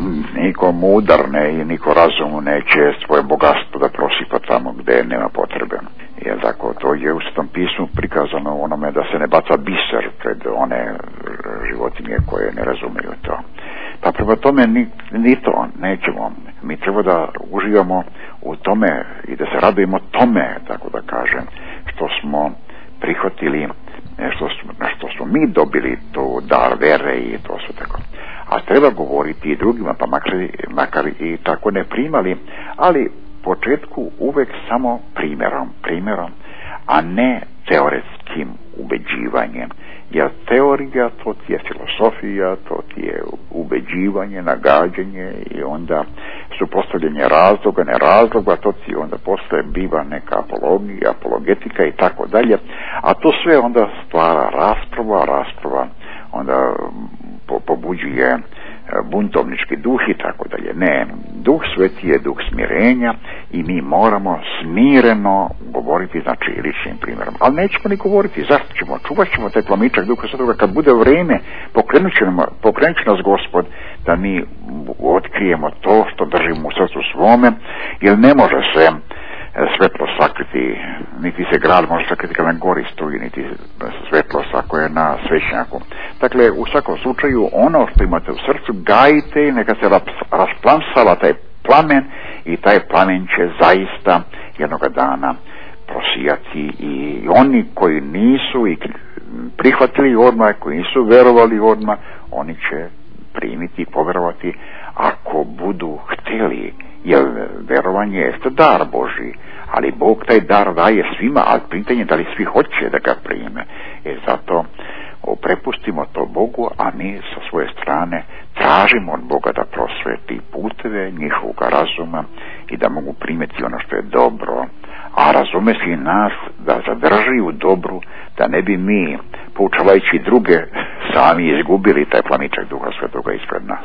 Speaker 1: niko mudar ne, i niko razumu neće svoje bogatstvo da prosipa tamo gdje nema potrebe. Jer tako, to je u Svetom pismu prikazano onome da se ne baca biser pred one životinje koje ne razumiju to. Pa prema tome ni, ni to nećemo. Mi treba da uživamo u tome i da se radujemo tome, tako da kažem, što smo prihvatili, što smo, što smo mi dobili to dar vere i to sve tako. A treba govoriti i drugima, pa makar, makar i tako ne primali, ali početku uvek samo primjerom, primjerom, a ne teoretskim ubeđivanjem. Jer teorija, to ti je filosofija, to ti je ubeđivanje, nagađanje i onda su postavljanje razloga, ne razloga, to ti onda posle biva neka apologija, apologetika i tako dalje, a to sve onda stvara rasprava, rasprava onda po, pobuđuje buntovnički duh i tako dalje. Ne, Duh Sveti je duh smirenja i mi moramo smireno govoriti, znači ličnim primjerom. Ali nećemo ni govoriti, zašto ćemo? Čuvat ćemo taj plamičak Duha Svetoga kad bude vrijeme, pokrenut će, nam, pokrenut će nas Gospod da mi otkrijemo to što držimo u srcu svome, jer ne može se svetlo sakriti, niti se grad može sakriti kad na gori stoji, niti svetlo ako je na svećnjaku. Dakle, u svakom slučaju, ono što imate u srcu, gajite i neka se rasplansala taj plamen i taj plamen će zaista jednoga dana prosijati i oni koji nisu i prihvatili odmah, koji nisu verovali odmah, oni će primiti i poverovati ako budu htjeli, jer verovanje jeste dar Božji, ali Bog taj dar daje svima, ali pitanje da li svi hoće da ga prime. E zato prepustimo to Bogu, a mi sa svoje strane tražimo od Boga da prosveti puteve njihovog razuma i da mogu primiti ono što je dobro, a razume si nas da zadrži u dobru, da ne bi mi, poučavajući druge, sami izgubili taj planičak Duha Svetoga ispred nas.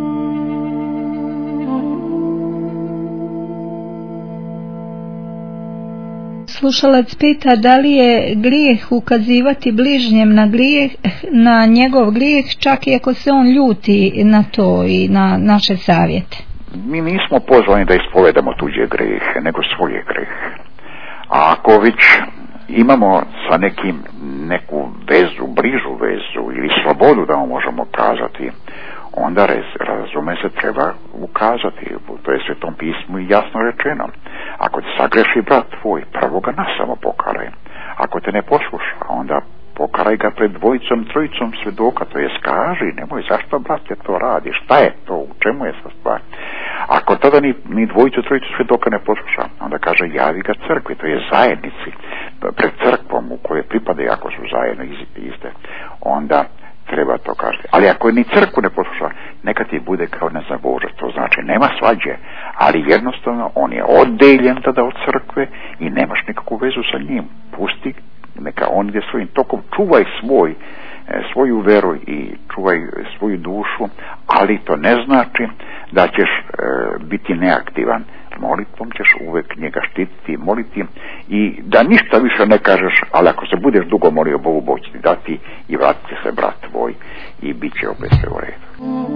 Speaker 6: Slušalac pita da li je grijeh ukazivati bližnjem na grijeh, na njegov grijeh, čak i ako se on ljuti na to i na naše savjete.
Speaker 1: Mi nismo pozvani da ispovedamo tuđe grijehe, nego svoje grijehe. A ako već imamo sa nekim neku vezu, bližu vezu ili slobodu da mu možemo kazati, onda razume se treba ukazati. To je Svetom pismu i jasno rečeno. Ako te sagreši brat tvoj, prvo ga nasamo pokaraj. Ako te ne posluša, onda pokaraj ga pred dvojicom, trojicom svedoka, to je skaži, nemoj zašto brate to radi, šta je to, u čemu je sa stvar. Ako tada ni, ni dvojicu, trojicu svedoka ne posluša, onda kaže javi ga crkvi, to je zajednici, pred crkvom u kojoj pripadaju, ako su zajedno iste, onda treba to kažeti. Ali ako ni crkvu ne posluša, neka ti bude kao ne znam Bože, to znači nema svađe, ali jednostavno on je oddeljen tada od crkve i nemaš nikakvu vezu sa njim. Pusti, neka on ide svojim tokom, čuvaj svoj, svoju veru i čuvaj svoju dušu, ali to ne znači da ćeš e, biti neaktivan. Molitvom ćeš uvek njega štititi, moliti i da ništa više ne kažeš, ali ako se budeš dugo molio Bogu, Bog će ti dati i vratit će se brat tvoj i bit će opet sve u redu.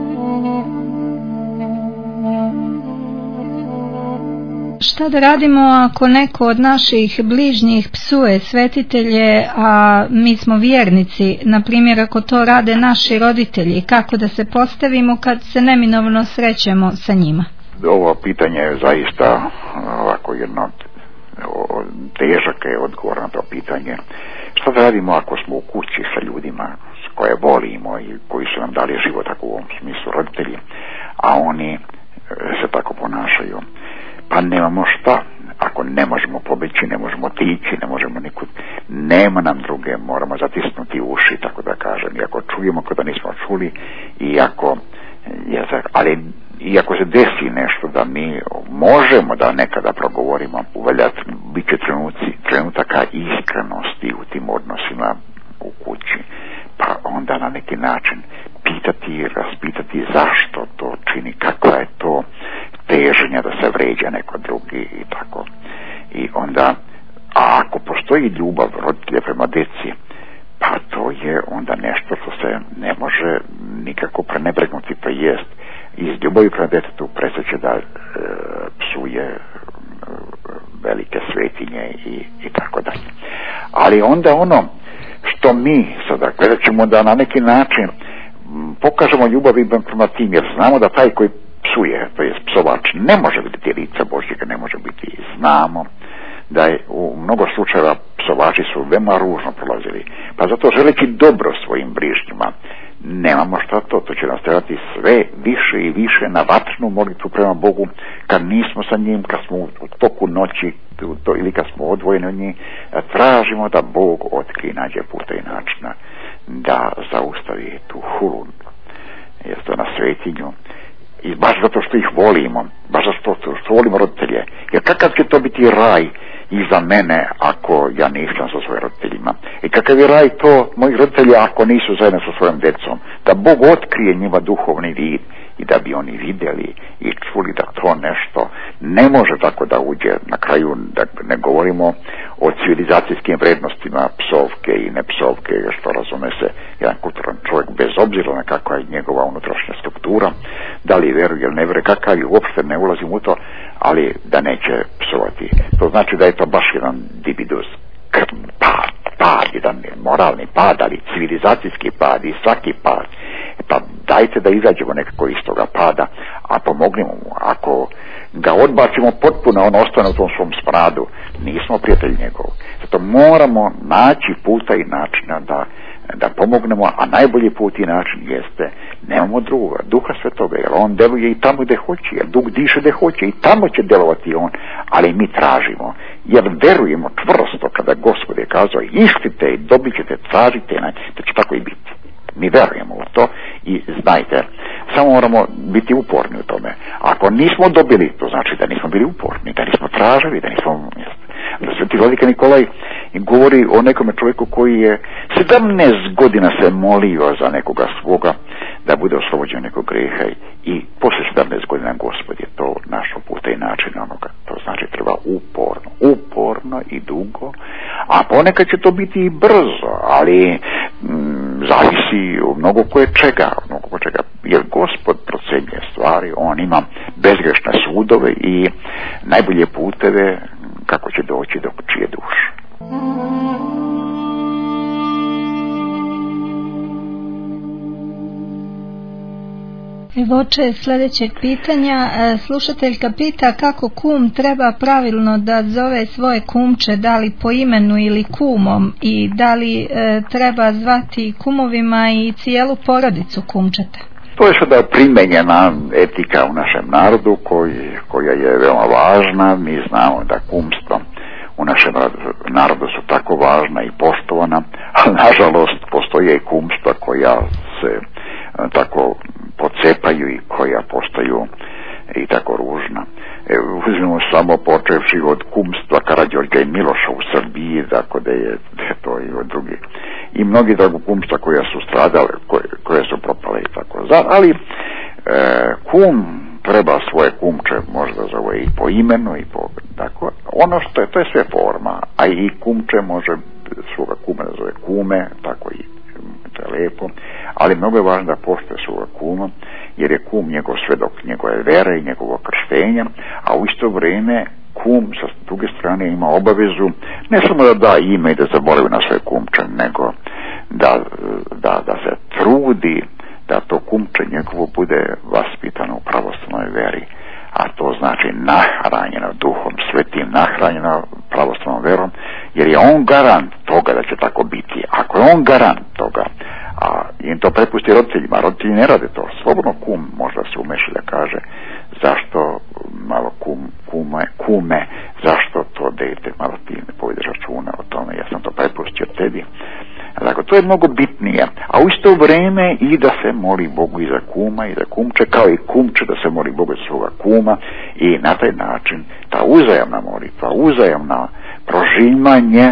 Speaker 6: Šta da radimo ako neko od naših bližnjih psuje svetitelje, a mi smo vjernici, na primjer ako to rade naši roditelji, kako da se postavimo kad se neminovno srećemo sa njima?
Speaker 1: Ovo pitanje je zaista ovako jedno težak je odgovor na to pitanje. Šta da radimo ako smo u kući sa ljudima koje volimo i koji su nam dali život, tako u ovom smislu roditelji, a oni se tako ponašaju? Pa nemamo šta, ako ne možemo pobeći, ne možemo otići, ne možemo nikud, nema nam druge, moramo zatisnuti uši, tako da kažem, i ako čujemo kada nismo čuli, i ako, ali i ako se desi nešto da mi možemo da nekada progovorimo, uvaljati, bit će trenuci, trenutaka iskrenosti u tim odnosima u kući, pa onda na neki način pitati i raspitati zašto to čini, kakva je to teženja da se vređa neko drugi i tako. I onda, a ako postoji ljubav roditelja prema djeci, pa to je onda nešto što se ne može nikako prenebregnuti, to jest iz ljubavi prema djetetu presjeće da e, psuje e, velike svetinje i, i tako dalje. Ali onda ono što mi sada gledat ćemo da na neki način pokažemo ljubav i prema tim, jer znamo da taj koji psuje, to je psovač, ne može biti lica Božjega, ne može biti, znamo da je u mnogo slučajeva psovači su veoma ružno prolazili, pa zato želeći dobro svojim bližnjima, nemamo šta to, to će nas trebati sve više i više na vatrnu molitvu prema Bogu, kad nismo sa njim, kad smo u toku noći to, ili kad smo odvojeni od njih, tražimo da Bog otkrije, nađe puta i načina da zaustavi tu hulu, jesto na svetinju, i baš zato što ih volimo, baš zato što volimo roditelje, jer kakav će to biti raj i za mene ako ja nisam sa svojim roditeljima, i kakav je raj to mojih roditelja ako nisu zajedno sa svojom djecom, da Bog otkrije njima duhovni vid i da bi oni vidjeli i čuli da to nešto ne može tako da uđe. Na kraju da ne govorimo o civilizacijskim vrednostima psovke i ne psovke, što razume se jedan kulturan čovjek bez obzira na kakva je njegova unutrašnja struktura, da li veruje ili ne veruje, kakav je, uopšte ne ulazim u to, ali da neće psovati. To znači da je to baš jedan dibidus, pad, pad, jedan moralni pad, ali civilizacijski pad i svaki pad. Pa dajte da izađemo nekako iz toga pada, a pomognimo mu. Ako ga odbacimo potpuno, on ostane u tom svom smradu, nismo prijatelji njegov. Zato moramo naći puta i načina da, da pomognemo, a najbolji put i način jeste, nemamo druga, Duha Svetoga, jer on deluje i tamo gdje hoće, jer Duh diše gdje hoće i tamo će delovati on, ali mi tražimo, jer verujemo čvrsto kada Gospod je kazao, išlite i dobit ćete, tražite, da će tako i biti. Mi verujemo u to i znajte, samo moramo biti uporni u tome. Ako nismo dobili, to znači da nismo bili uporni, da nismo tražili, da nismo... Da Sveti Vladika Nikolaj govori o nekome čovjeku koji je sedamnaest godina se molio za nekoga svoga da bude oslobođen nekog greha i poslije sedamnaest godina Gospod je to našao puta i način onoga. To znači treba uporno, uporno i dugo, a ponekad će to biti i brzo, ali mm, zavisi u mnogo koje čega, mnogo koje čega, jer Gospod procenjuje stvari, on ima bezgrešne sudove i najbolje puteve kako će doći do čije duše.
Speaker 6: Voče sljedećeg pitanja, slušateljka pita kako kum treba pravilno da zove svoje kumče, da li po imenu ili kumom, i da li e, treba zvati kumovima i cijelu porodicu kumčeta.
Speaker 1: To je sada primenjena etika u našem narodu koji, koja je veoma važna. Mi znamo da kumstva u našem narodu su tako važna i poštovana, ali nažalost postoje i kumstva koja se tako pocepaju i koja postaju i tako ružna. E, uzmimo samo počevši od kumstva Karađorđa i Miloša u Srbiji, tako da je, da je to i od drugih. I mnogi tako kumstva koja su stradale, koje, koje su propale i tako. Ali e, kum treba svoje kumče možda zove i po imenu i po tako. Ono što je, to je sve forma, a i kumče može svoga kuma da zove kume, tako i to je lijepo, ali mnogo je važno da poštuje svoga kuma, jer je kum njegov svedok njegove vere i njegovog krštenja, a u isto vrijeme kum sa druge strane ima obavezu ne samo da da ime i da zaboravi na svoje kumče, nego da, da, da se trudi da to kumče njegovo bude vaspitano u pravoslavnoj veri, a to znači nahranjeno Duhom Svetim, nahranjeno pravoslavnom verom, jer je on garant toga da će tako biti. Ako je on garant toga, a im to prepusti roditeljima, roditelji ne rade to, slobodno kum možda se umeši da kaže zašto malo kum, kume, kume, zašto to dete, malo ti ne povedeš računa o tome, ja sam to prepustio tebi. Dakle, to je mnogo bitnije, a u isto vrijeme i da se moli Bogu i za kuma i za kumče, kao i kumče da se moli Bogu za svoga kuma, i na taj način ta uzajamna molitva, uzajamna prožimanje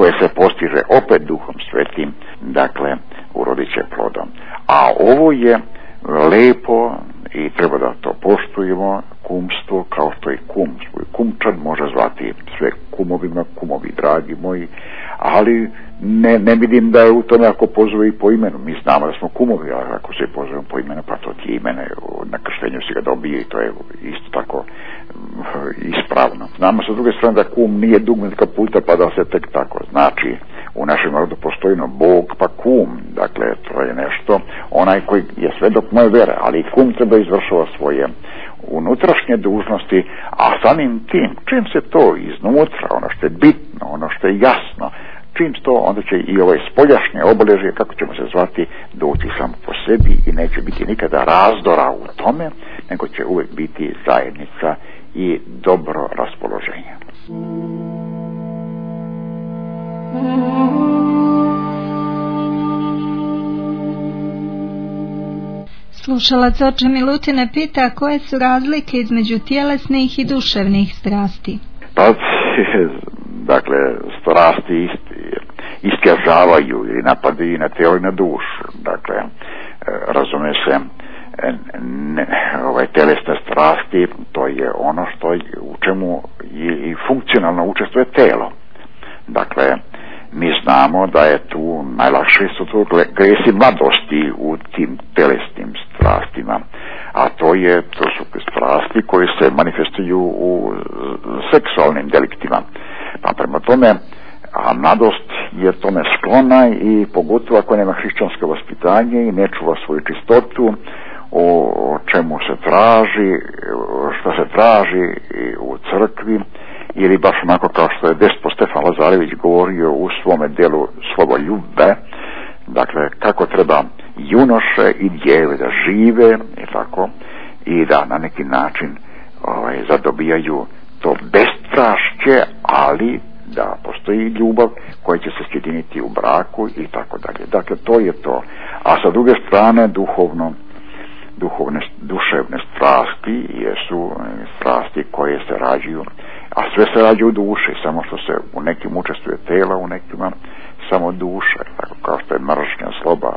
Speaker 1: koje se postiže opet Duhom Svetim, dakle, urodit će plodom. A ovo je lepo i treba da to poštujemo, kumstvo, kao što i kum, svoj kumčad može zvati sve kumovima, kumovi dragi moji, ali ne, ne vidim da je u tome ako pozove i po imenu. Mi znamo da smo kumovi, ali ako se pozovemo po imenu, pa to ti imene, na krštenju si ga dobije i to je isto tako ispravno. Znamo sa druge strane da kum nije dugmetka puta pa da se tek tako. Znači, u našem narodu postoji no Bog pa kum, dakle to je nešto, onaj koji je svedok moje vere, ali i kum treba izvršava svoje unutrašnje dužnosti, a samim tim, čim se to iznutra, ono što je bitno, ono što je jasno, čim to, onda će i ovaj spoljašnje obeležje, kako ćemo se zvati, doći samo po sebi i neće biti nikada razdora u tome, nego će uvijek biti zajednica i dobro raspoloženje.
Speaker 6: Slušalac oče Milutine pita koje su razlike između tjelesnih i duševnih strasti.
Speaker 1: Pa, dakle, strasti iskazavaju ili napadaju na tijelo i na dušu. Dakle, razume se, ne, ovaj telesne strasti, to je ono što u čemu i funkcionalno učestvuje tijelo. Dakle, mi znamo da je tu najlakše su tu gresi mladosti u tim telesnim strastima, a to je, to su strasti koje se manifestuju u seksualnim deliktima. Pa prema tome, a mladost je tome sklona i pogotovo ako nema hrišćansko vaspitanje i ne čuva svoju čistotu, o čemu se traži, što se traži u crkvi, ili baš onako kao što je Despo Stefan Lazarević govorio u svome delu Slovoljube, dakle kako treba junoše i djeve da žive i tako, i da na neki način ovaj, zadobijaju to bestrašće, ali da postoji ljubav koja će se sjediniti u braku i tako dalje. Dakle, to je to. A sa druge strane, duhovno duhovne, duševne strasti jesu strasti koje se rađuju, a sve se rađuje u duši, samo što se u nekim učestvuje tela, u nekima samo duše, tako kao što je mržnja, zloba,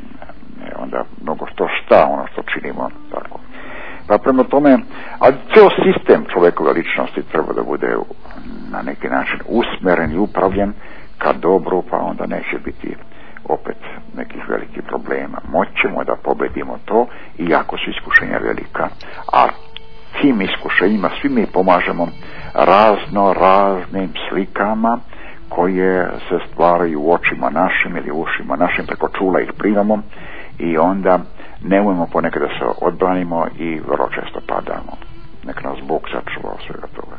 Speaker 1: onda mnogo što šta, ono što činimo, tako. Pa prema tome, a ceo sistem čovjekove ličnosti treba da bude na neki način usmeren i upravljen ka dobru, pa onda neće biti opet nekih velikih problema. Moćemo da pobedimo to, iako su iskušenja velika, a tim iskušenjima svi mi pomažemo razno raznim slikama koje se stvaraju u očima našim ili u ušima našim, preko čula ih primamo i onda nemojmo ponekad da se odbranimo i vrlo često padamo. Nek nas Bog sačuva svega toga.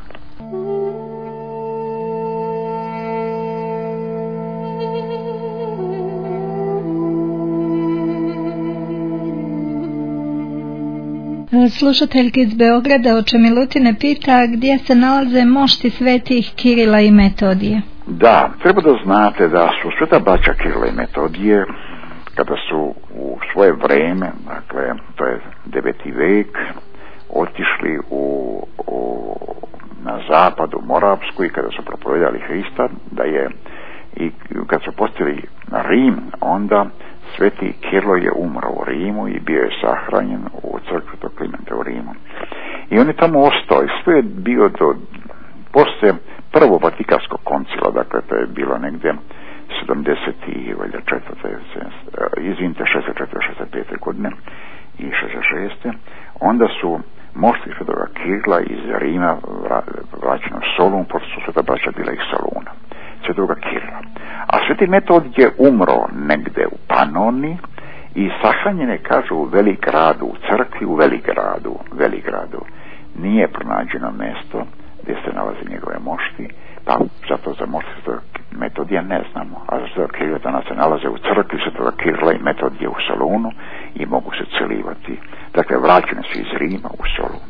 Speaker 6: Slušateljka iz Beograda oče Milutine pita gdje se nalaze mošti svetih Kirila i Metodije.
Speaker 1: Da, treba da znate da su sveta braća Kirila i Metodije, kada su u svoje vreme, dakle to je deveti vek, otišli u, u, na zapadu Moravsku i kada su propovedali Hrista, da je i kad su postali na Rim, onda sveti Kirilo je umro u Rimu i bio je sahranjen u crkvi Svetog Klimenta u Rimu. I on je tamo ostao i sve je bio do poslije prvog Vatikanskog koncila, dakle to je bilo negdje sedamdeset četvrte izvinite šezdeset četvrte šezdeset pete godine i šezdeset šeste onda su mošti Svetoga Kirila iz Rima vraćeni u Solun, pošto su sveta braća bila iz Soluna, Svetoga Kirila. A sveti Metod je umro negde u Panoni i sahranjen je, kažu, u Veligradu, u crkvi u Veligradu, Veligradu. Nije pronađeno mjesto gdje se nalaze njegove mošti, pa zato za mošti Svetoga Metodija ne znamo, a za Svetoga Kirila danas se nalaze u crkvi Svetoga Kirila i Metodije u Solunu i mogu se celivati. Dakle, vraćene su iz Rima u Solun.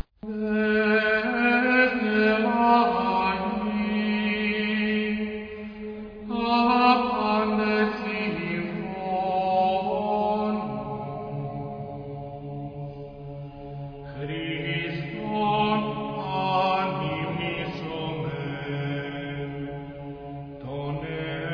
Speaker 7: Amen.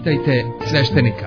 Speaker 5: Pitajte sveštenika.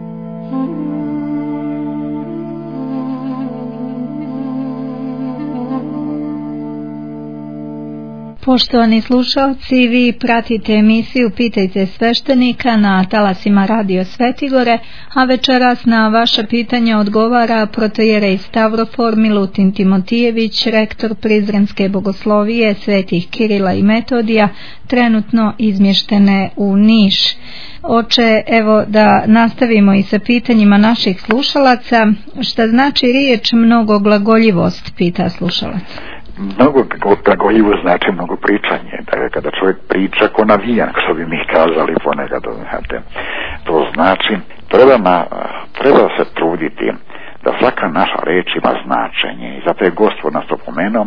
Speaker 6: Poštovani slušalci, vi pratite emisiju Pitajte sveštenika na talasima Radio Svetigore, a večeras na vaša pitanja odgovara protojerej Stavrofor Milutin Timotijević, rektor Prizrenske bogoslovije Svetih Kirila i Metodija, trenutno izmještene u Niš. Oče, evo da nastavimo i sa pitanjima naših slušalaca. Šta znači riječ mnogoglagoljivost, pita slušalac.
Speaker 1: Mnogo glagoljivo znači mnogo pričanje. Dakle, kada čovjek priča ko navijan, što bi mi kazali ponekad, znate, to znači treba, na, treba se truditi da svaka naša reč ima značenje. I zato je Gospod nas opomenuo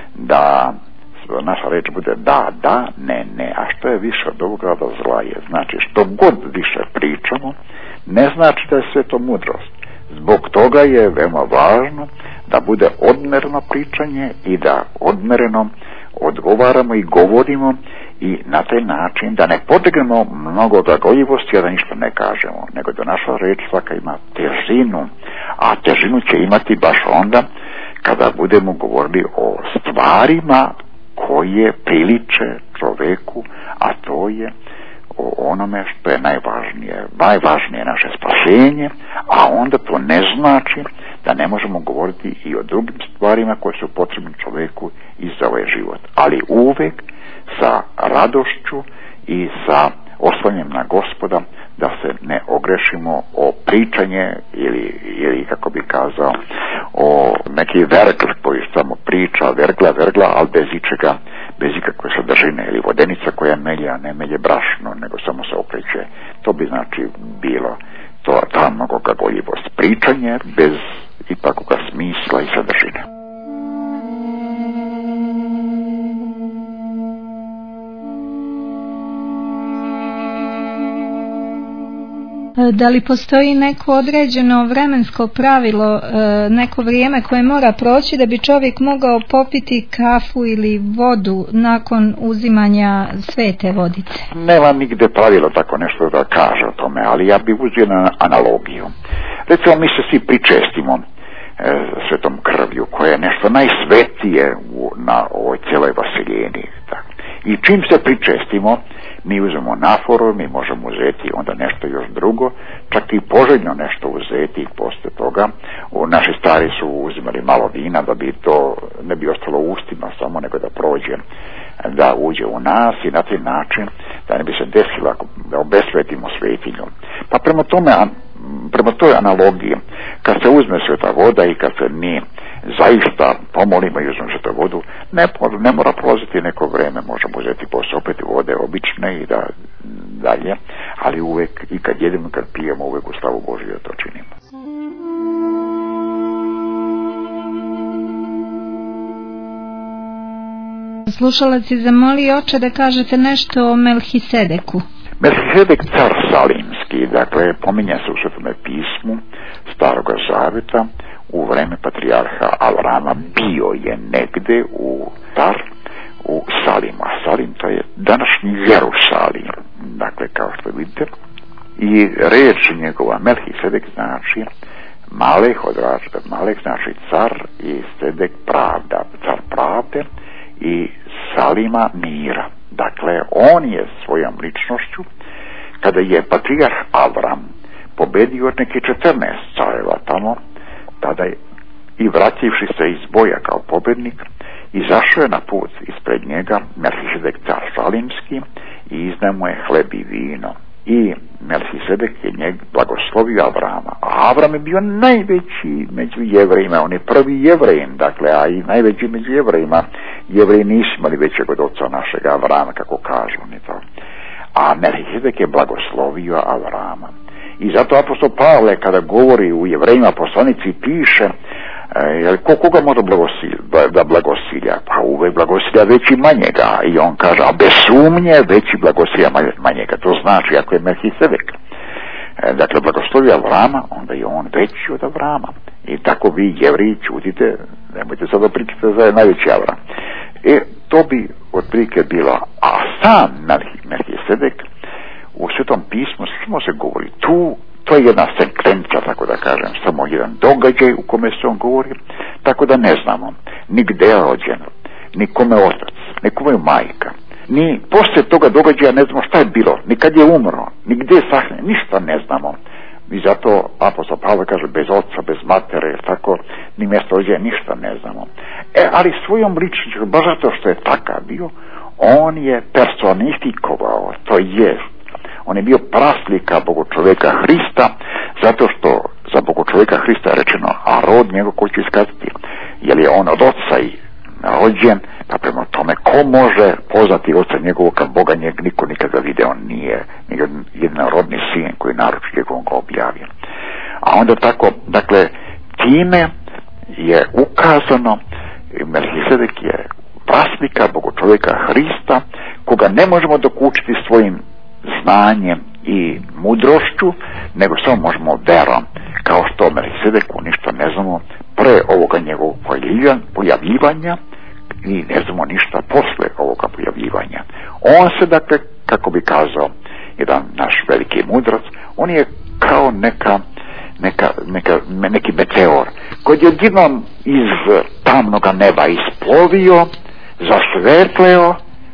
Speaker 1: da naša reč bude da, da, ne, ne. A što je više od ovoga da zla je. Znači, što god više pričamo, ne znači da je sve to mudrost. Zbog toga je veoma važno da bude odmereno pričanje i da odmereno odgovaramo i govorimo i na taj način da ne potegnemo mnogo glagoljivosti, a da ništa ne kažemo, nego da naša reč svaka ima težinu, a težinu će imati baš onda kada budemo govorili o stvarima koje priliče čoveku, a to je o onome što je najvažnije. Najvažnije je naše spasenje, a onda to ne znači da ne možemo govoriti i o drugim stvarima koje su potrebne čovjeku i za ovaj život. Ali uvek sa radošću i sa oslanjem na Gospoda, da se ne ogrešimo o pričanje ili, ili kako bi kazao, o neki vergl koji samo priča, vergla, vergla, ali bez ičega, bez ikakve sadržine, ili vodenica koja melje, a ne melje brašno, nego samo se okreće. To bi znači bilo to, ta mnogoglagoljivost. Pričanje bez ipakoga smisla i sadržine.
Speaker 6: Da li postoji neko određeno vremensko pravilo, neko vrijeme koje mora proći da bi čovjek mogao popiti kafu ili vodu nakon uzimanja svete vodice?
Speaker 1: Nema nigde pravilo tako nešto da kaže o tome, ali ja bih uzio na analogiju. Recimo, mi se svi pričestimo e, svetom krvlju, koja je nešto najsvetije u, na ovoj cijeloj vaseljeni. Tako. I čim se pričestimo, mi uzmemo naforu, mi možemo uzeti onda nešto još drugo, čak i poželjno nešto uzeti posle toga. U, naši stari su uzimali malo vina da bi to ne bi ostalo u ustima samo, nego da prođe, da uđe u nas i na taj način da ne bi se desilo da obesvetimo svetinju. Pa prema tome, prema toj analogiji, kad se uzme sveta voda i kad se mi zaista pomolimo i uzmemo svetu vodu, ne, ne mora prolaziti neko vreme, možemo uzeti posle opet vode obične i da dalje, ali uvek i kad jedemo i kad pijemo, uvek u slavu Božju da to činimo.
Speaker 6: Slušalac je zamolio, oče, da kažete nešto o Melhisedeku.
Speaker 1: Melhisedek, car Salimski, dakle, pominje se u Svetome pismu Staroga Zaveta, u vreme patrijarha Avrama, bio je negde u car u Salimu, a Salim to je današnji Jerusalim, dakle, kao što vidite, i reč njegova Melhisedek znači Maleh, od različitog Maleh znači car, i Sedek pravda, car pravde i Salima mira. Dakle, on je svojom ličnošću, kada je patrijarh Avram pobedio neki četrnaest careva tamo, tada je i vrativši se iz boja kao pobednik, izašao je na put ispred njega Melhisedek car Salimski i izdao mu je hleb i vino. I Melhisedek je njeg blagoslovio Avrama. A Avram je bio najveći među Jevrejima, on je prvi Jevrejin, dakle, a i najveći među Jevrejima. Jevreji nisu imali većeg od oca našega Avrama, kako kažu oni to. A Melhisedek je blagoslovio Avrama. I zato apostol Pavle, kada govori u Jevrejima poslanici, piše, e, ko koga može blagosilja, da blagosilja? Pa uvek blagosilja veći manjega. I on kaže, a bez sumnje veći blagosilja manjega. To znači, ako je Melhisedek, e, dakle, blagoslovio Avrama, onda je on veći od Avrama. I tako vi, Jevreji, čudite, nemojte sad da pričate za najveći Avram. E, to bi otprilike bilo, a sam Melhisedek u Svetom pismu samo se govori tu, to je jedna sekvenca, tako da kažem, samo jedan događaj u kome se on govori, tako da ne znamo ni gde je rođen, ni kome je otac, ni kome je majka, ni poslije toga događaja ne znamo šta je bilo, ni kad je umro, ni gdje je sahranjen, ništa ne znamo. I zato apostol Pavle kaže bez oca, bez matere, tako, ni mjesto rođenja, ništa ne znamo. E, ali svojom ličnošću, baš zato što je takav bio, on je personifikovao, to je, on je bio praslika Bogu čovjeka Hrista, zato što za Bogu čovjeka Hrista je rečeno, a rod njegov koji će iskazati, jer je on od oca i rođen, pa prema tome ko može poznati oca njegovog, kad Boga njeg niko nikada video nije, jednorodni sin koji naruči njegovom ga objavio. A onda tako, dakle, time je ukazano, Melhisedek je praslika Bogu čovjeka Hrista, koga ne možemo dokučiti svojim znanjem i mudrošću, nego samo možemo verom, kao što Melhisedeku ništa ne znamo pre ovoga njegovog pojavljivanja i ne znamo ništa posle ovoga pojavljivanja. On se, dakle, kako bi kazao jedan naš veliki mudrac, on je kao neka, neka, neka neki meteor koji je odjednom iz tamnoga neba isplovio, zasvetleo,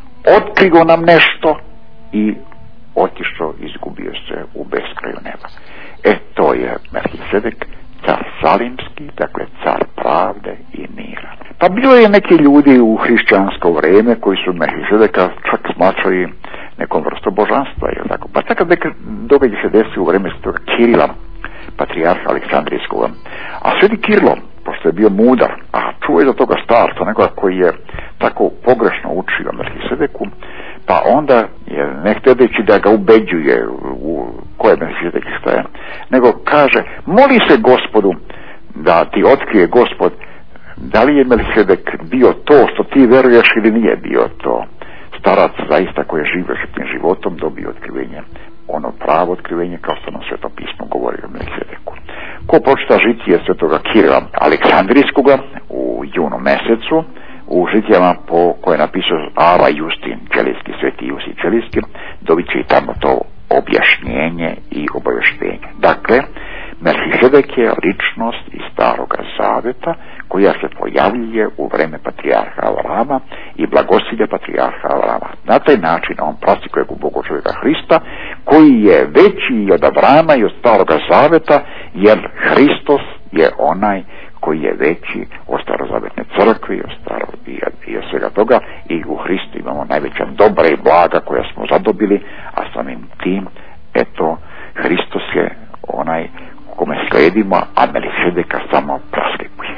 Speaker 1: otkrio nam nešto i otišao, izgubio se u beskraju neba. E, to je Melhisedek, car salimski, dakle car pravde i mira. Pa bilo je neki ljudi u hrišćansko vrijeme koji su Melhisedeka čak smatrali nekom vrstu božanstva, je tako? Pa tako neka događaj se desi u vrijeme svetoga Kirila, patrijarha Aleksandrijskog. A sveti Kirilo, pošto je bio mudar, a čuo je za toga starca, nekoga koji je tako pogrešno učio Melhisedeku, pa onda je ne htjedeći da ga ubeđuje u koje Melhisedek staje, nego kaže, moli se Gospodu da ti otkrije Gospod da li je Melhisedek bio to što ti veruješ ili nije bio to. Starac zaista koji je živio žitnim životom dobio otkrivenje, ono pravo otkrivenje, kao što nam Sveto pismo govori o Melhisedeku. Ko pročita žitije svetoga Kirila Aleksandrijskoga u junu mesecu, u žitijama po koje je napisao Ava Justin Čelijski, sveti Jusi Čelijski, dobit će i tamo to objašnjenje i obavještenje. Dakle, Melhisedek je ličnost iz Staroga Zaveta koja se pojavljuje u vreme patrijarha Avrama i blagosilja patrijarha Avrama. Na taj način on prasikuje u Bogu čovjeka Hrista, koji je veći od Avrama i od Staroga Zaveta, jer Hristos je onaj koji je veći od starozavetne crkve i od, staro, i, i od svega toga, i u Hristu imamo najveća dobra i blaga koja smo zadobili, a samim tim, eto, Hristos je onaj kome sledimo, a Melhisedeka samo proslikuje.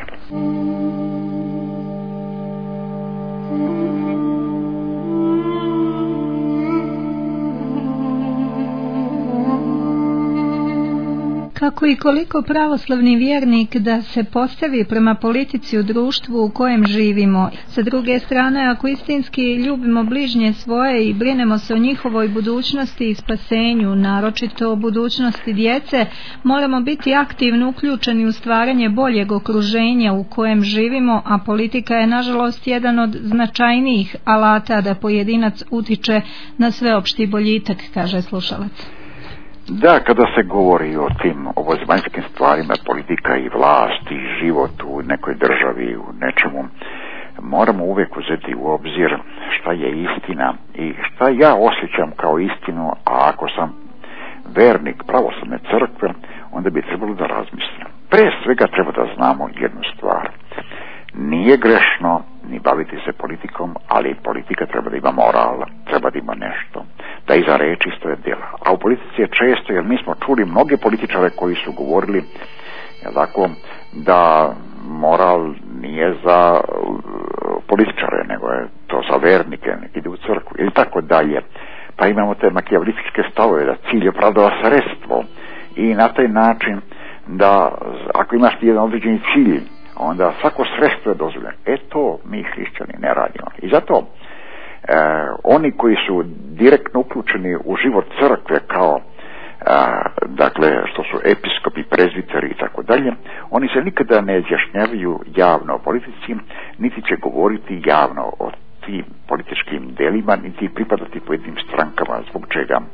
Speaker 6: Kako i koliko pravoslavni vjernik da se postavi prema politici u društvu u kojem živimo. Sa druge strane, ako istinski ljubimo bližnje svoje i brinemo se o njihovoj budućnosti i spasenju, naročito o budućnosti djece, moramo biti aktivno uključeni u stvaranje boljeg okruženja u kojem živimo, a politika je nažalost jedan od značajnijih alata da pojedinac utiče na sveopšti boljitak, kaže slušalac.
Speaker 1: Da, kada se govori o tim ovozemaljskim stvarima, politika i vlast i život u nekoj državi, u nečemu, moramo uvijek uzeti u obzir šta je istina i šta ja osjećam kao istinu, a ako sam vernik pravoslavne crkve, onda bi trebalo da razmislim. Pre svega treba da znamo jednu stvar. Nije grešno ni baviti se politikom, ali politika treba da ima moral, treba da ima nešto, da iza reči stoje djela. A u politici je često, jer mi smo čuli mnoge političare koji su govorili tako, da moral nije za političare, nego je to za vernike, ide u crkvu ili tako dalje. Pa imamo te makijavlističke stavove da cilj opravdava sredstvo i na taj način da ako imaš jedan određeni cilj, onda svako sredstvo je dozvoljeno. E to mi hrišćani ne radimo. I zato e, oni koji su direktno uključeni u život crkve kao e, dakle što su episkopi, prezbiteri i tako dalje, oni se nikada ne izjašnjavaju javno o politici, niti će govoriti javno o tim političkim delima, niti pripadati pojedinim strankama, zbog čega?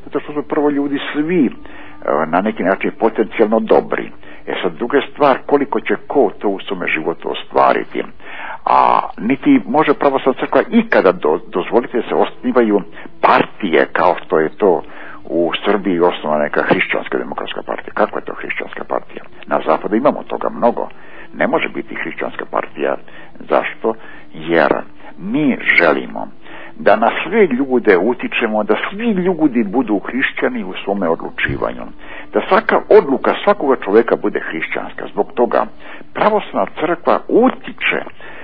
Speaker 1: zato što su prvo ljudi svi na neki način potencijalno dobri. E sad druga stvar, koliko će ko to u svome životu ostvariti. A niti može pravoslavna crkva ikada do, dozvoliti da se osnivaju partije kao što je to u Srbiji osnovana neka hrišćanska demokratska partija. Kako je to hrišćanska partija? Na zapadu imamo toga mnogo. Ne može biti hrišćanska partija. Zašto? Jer mi želimo da na sve ljude utičemo, da svi ljudi budu hrišćani u svome odlučivanju. Da svaka odluka svakoga čovjeka bude hrišćanska. Zbog toga pravoslavna crkva utiče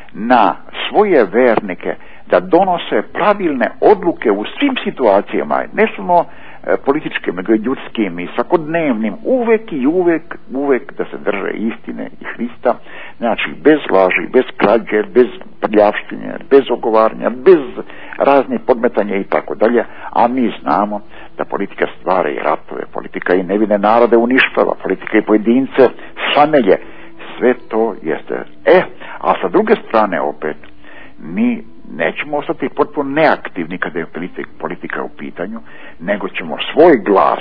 Speaker 1: na svoje vernike da donose pravilne odluke u svim situacijama, ne samo e, političkim, nego i ljudskim i svakodnevnim, uvek i uvek, uvek da se drže istine i Hrista, znači bez laži, bez krađe, bez prljavštine, bez ogovaranja, bez raznih podmetanja i tako dalje, a mi znamo da politika stvara i ratove, politika i nevine narode uništava, politika i pojedince samelje, sve to jeste. E, a sa druge strane opet, mi nećemo ostati potpuno neaktivni kada je politika u pitanju, nego ćemo svoj glas,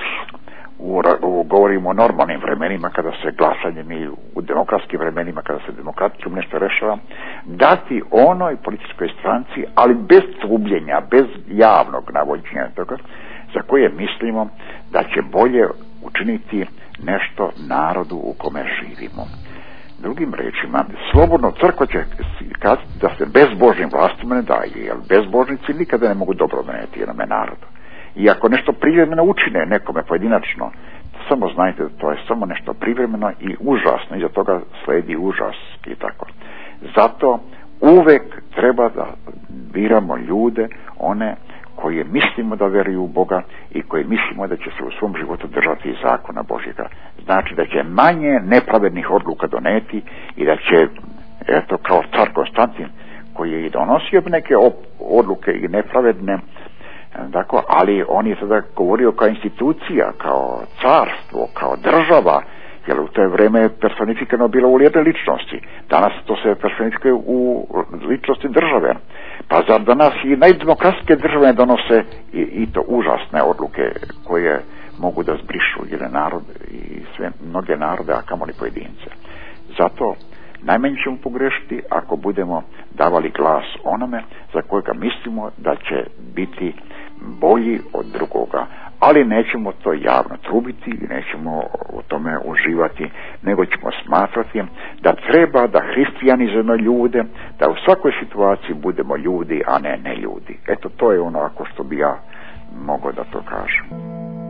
Speaker 1: u, u, govorimo o normalnim vremenima kada se glasanjem i u demokratskim vremenima kada se demokratijom nešto rešava, dati onoj političkoj stranci, ali bez trubljenja, bez javnog navođenja toga, za koje mislimo da će bolje učiniti nešto narodu u kome živimo. Drugim rečima, slobodno crkva će kazati da se bezbožnim vlastima ne daje, jer bezbožnici nikada ne mogu dobro doneti jednome narodu. I ako nešto privremeno učine nekome pojedinačno, samo znajte da to je samo nešto privremeno i užasno, iza toga sledi užas i tako. Zato uvek treba da biramo ljude, one koje mislimo da veruju u Boga i koje mislimo da će se u svom životu držati zakona Božjega. Znači da će manje nepravednih odluka doneti i da će, eto, kao car Konstantin, koji je i donosio neke odluke i nepravedne, tako, ali on je sada govorio kao institucija, kao carstvo, kao država, jer u to vreme personifikano bilo u jednoj ličnosti. Danas to se personifikuje u ličnosti države. Pa zar danas i najdemokratske države donose i, i to užasne odluke koje mogu da zbrišu jedan narod i sve mnoge narode, a kamoli pojedince. Zato najmanje ćemo pogrešiti ako budemo davali glas onome za kojega mislimo da će biti bolji od drugoga, ali nećemo to javno trubiti i nećemo o tome uživati, nego ćemo smatrati da treba da hristijanizujemo ljude, da u svakoj situaciji budemo ljudi, a ne ne ljudi. Eto, to je ono ako što bi ja mogao da to kažem.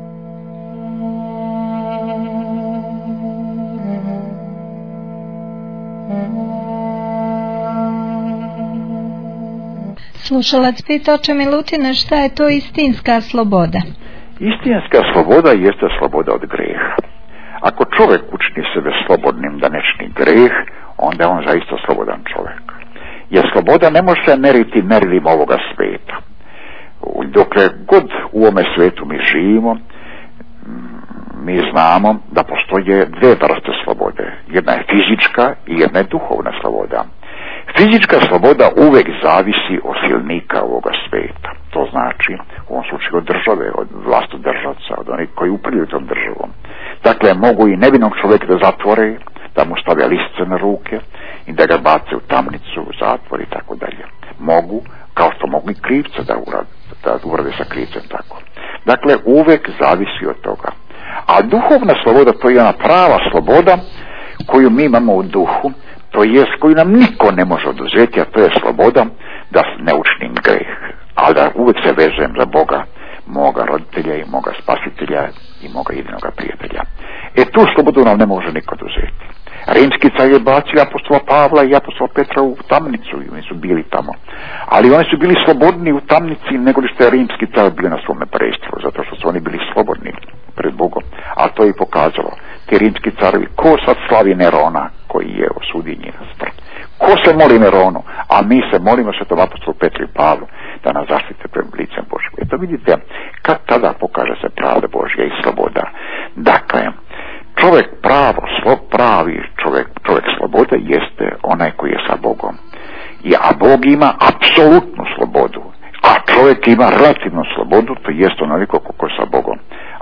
Speaker 6: Slušalac pita, oče Milutine, šta je to istinska sloboda?
Speaker 1: Istinska sloboda jeste sloboda od greha. Ako čovjek učini sebe slobodnim da ne čini greh, onda je on zaista slobodan čovjek. Jer sloboda ne može se meriti merilima ovoga sveta. Dokle god u ovome svetu mi živimo, mi znamo da postoje dve vrste slobode. Jedna je fizička i jedna je duhovna sloboda. Fizička sloboda uvek zavisi od silnika ovoga sveta. To znači, u ovom slučaju od države, od vlastodržavca, od onih koji upravljaju tom državom. Dakle, mogu i nevinog čovjeka da zatvore, da mu stave lisice na ruke i da ga bace u tamnicu, u zatvor i tako dalje. Mogu, kao što mogu i krivca da urade, da urade sa krivcem tako. Dakle, uvek zavisi od toga. A duhovna sloboda, to je jedna prava sloboda koju mi imamo u duhu, to jest koju nam niko ne može oduzeti, a to je sloboda da ne učinim greh, ali da uvijek se vezujem za Boga, moga roditelja i moga spasitelja i moga jedinoga prijatelja. E tu slobodu nam ne može niko oduzeti. Rimski car je bacio apostola Pavla i apostola Petra u tamnicu i oni su bili tamo. Ali oni su bili slobodni u tamnici nego li što je rimski car bio na svome prestolu, zato što su oni bili slobodni pred Bogom. A to je i pokazalo. Ti rimski carevi, ko sad slavi Nerona koji je osudio njih na smrt? Ko se moli Neronu? A mi se molimo svetom apostolu Petru i Pavlu da nas zaštite pred licem Božjim. Eto vidite, kad tada pokaže se pravda Božja i sloboda. Dakle, čovjek pravo, slo, pravi čovjek, čovjek slobode jeste onaj koji je sa Bogom. I, a Bog ima apsolutnu slobodu. A čovjek ima relativnu slobodu, to jest onoliko koliko je sa Bogom.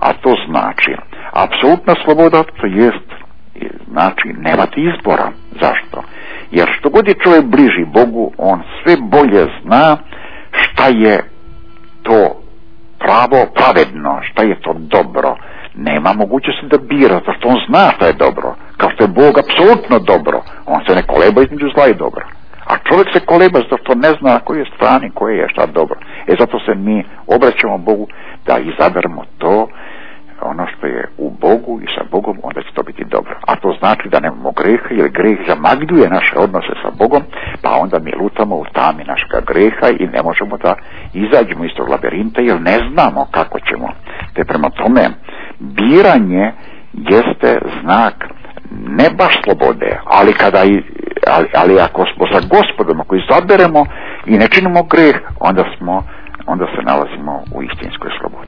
Speaker 1: A to znači, apsolutna sloboda, to jest, znači, nemati izbora. Zašto? Jer što god je čovjek bliži Bogu, on sve bolje zna šta je to pravo, pravedno, šta je to dobro. Nema mogućnosti da bira, zato što on zna šta je dobro. Kao što je Bog apsolutno dobro, on se ne koleba između zla i dobra. A čovjek se koleba zato što ne zna na kojoj strani, koje je šta dobro. E zato se mi obraćamo Bogu da izaberemo to, ono što je u Bogu i sa Bogom, onda će to biti dobro. A to znači da nemamo greha, jer greh zamagljuje naše odnose sa Bogom, pa onda mi lutamo u tami našega greha i ne možemo da izađemo iz tog labirinta, jer ne znamo kako ćemo. Te prema tome, biranje jeste znak ne baš slobode, ali kada i, ali, ali ako smo sa Gospodom, ako izaberemo i ne činimo greh, onda smo, onda se nalazimo u istinskoj slobodi.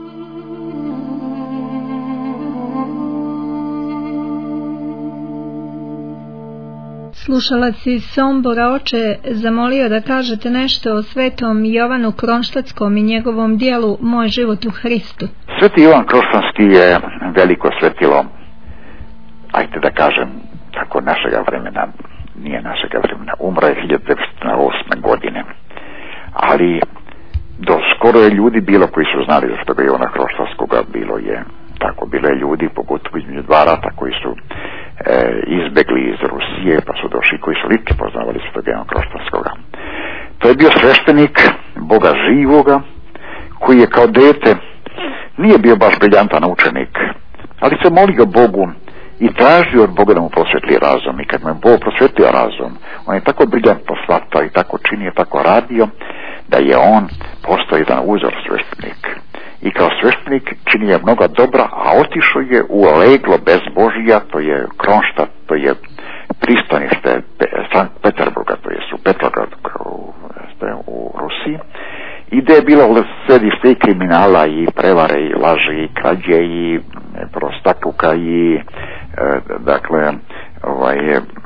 Speaker 6: Slušalac iz Sombora, oče, zamolio da kažete nešto o svetom Jovanu Kronštatskom i njegovom dijelu Moj život u Hristu.
Speaker 1: Sveti Jovan Kronštatski je veliko svetilo, ajte da kažem, tako našega vremena, nije našega vremena, umro je hiljadu devetsto osme godine, ali do skoro je ljudi bilo koji su znali za svega Jovana Kronštatskoga, bilo je tako, bilo je ljudi, pogotovo između dva rata, koji su e, izbegli iz Rusije, pa su došli, koji su lično poznavali svega Jovana Kronštatskoga. To je bio sveštenik Boga živoga, koji je kao dete, nije bio baš briljantan učenik, ali se molio Bogu i tražio od Boga da mu prosvetli razum. I kad mu je Bog prosvetlio razum, on je tako briljantno shvatao i tako činio, tako radio, da je on postao jedan uzor sveštenik. I kao sveštenik činio mnoga dobra, a otišao je u leglo bezbožija, to je Kronštat, to je pristanište Sankt Peterburga, to je u Petrogradu u, u Rusiji, i gdje je bilo središte i kriminala i prevare i laži i krađe i prostakluka i e, dakle ovaj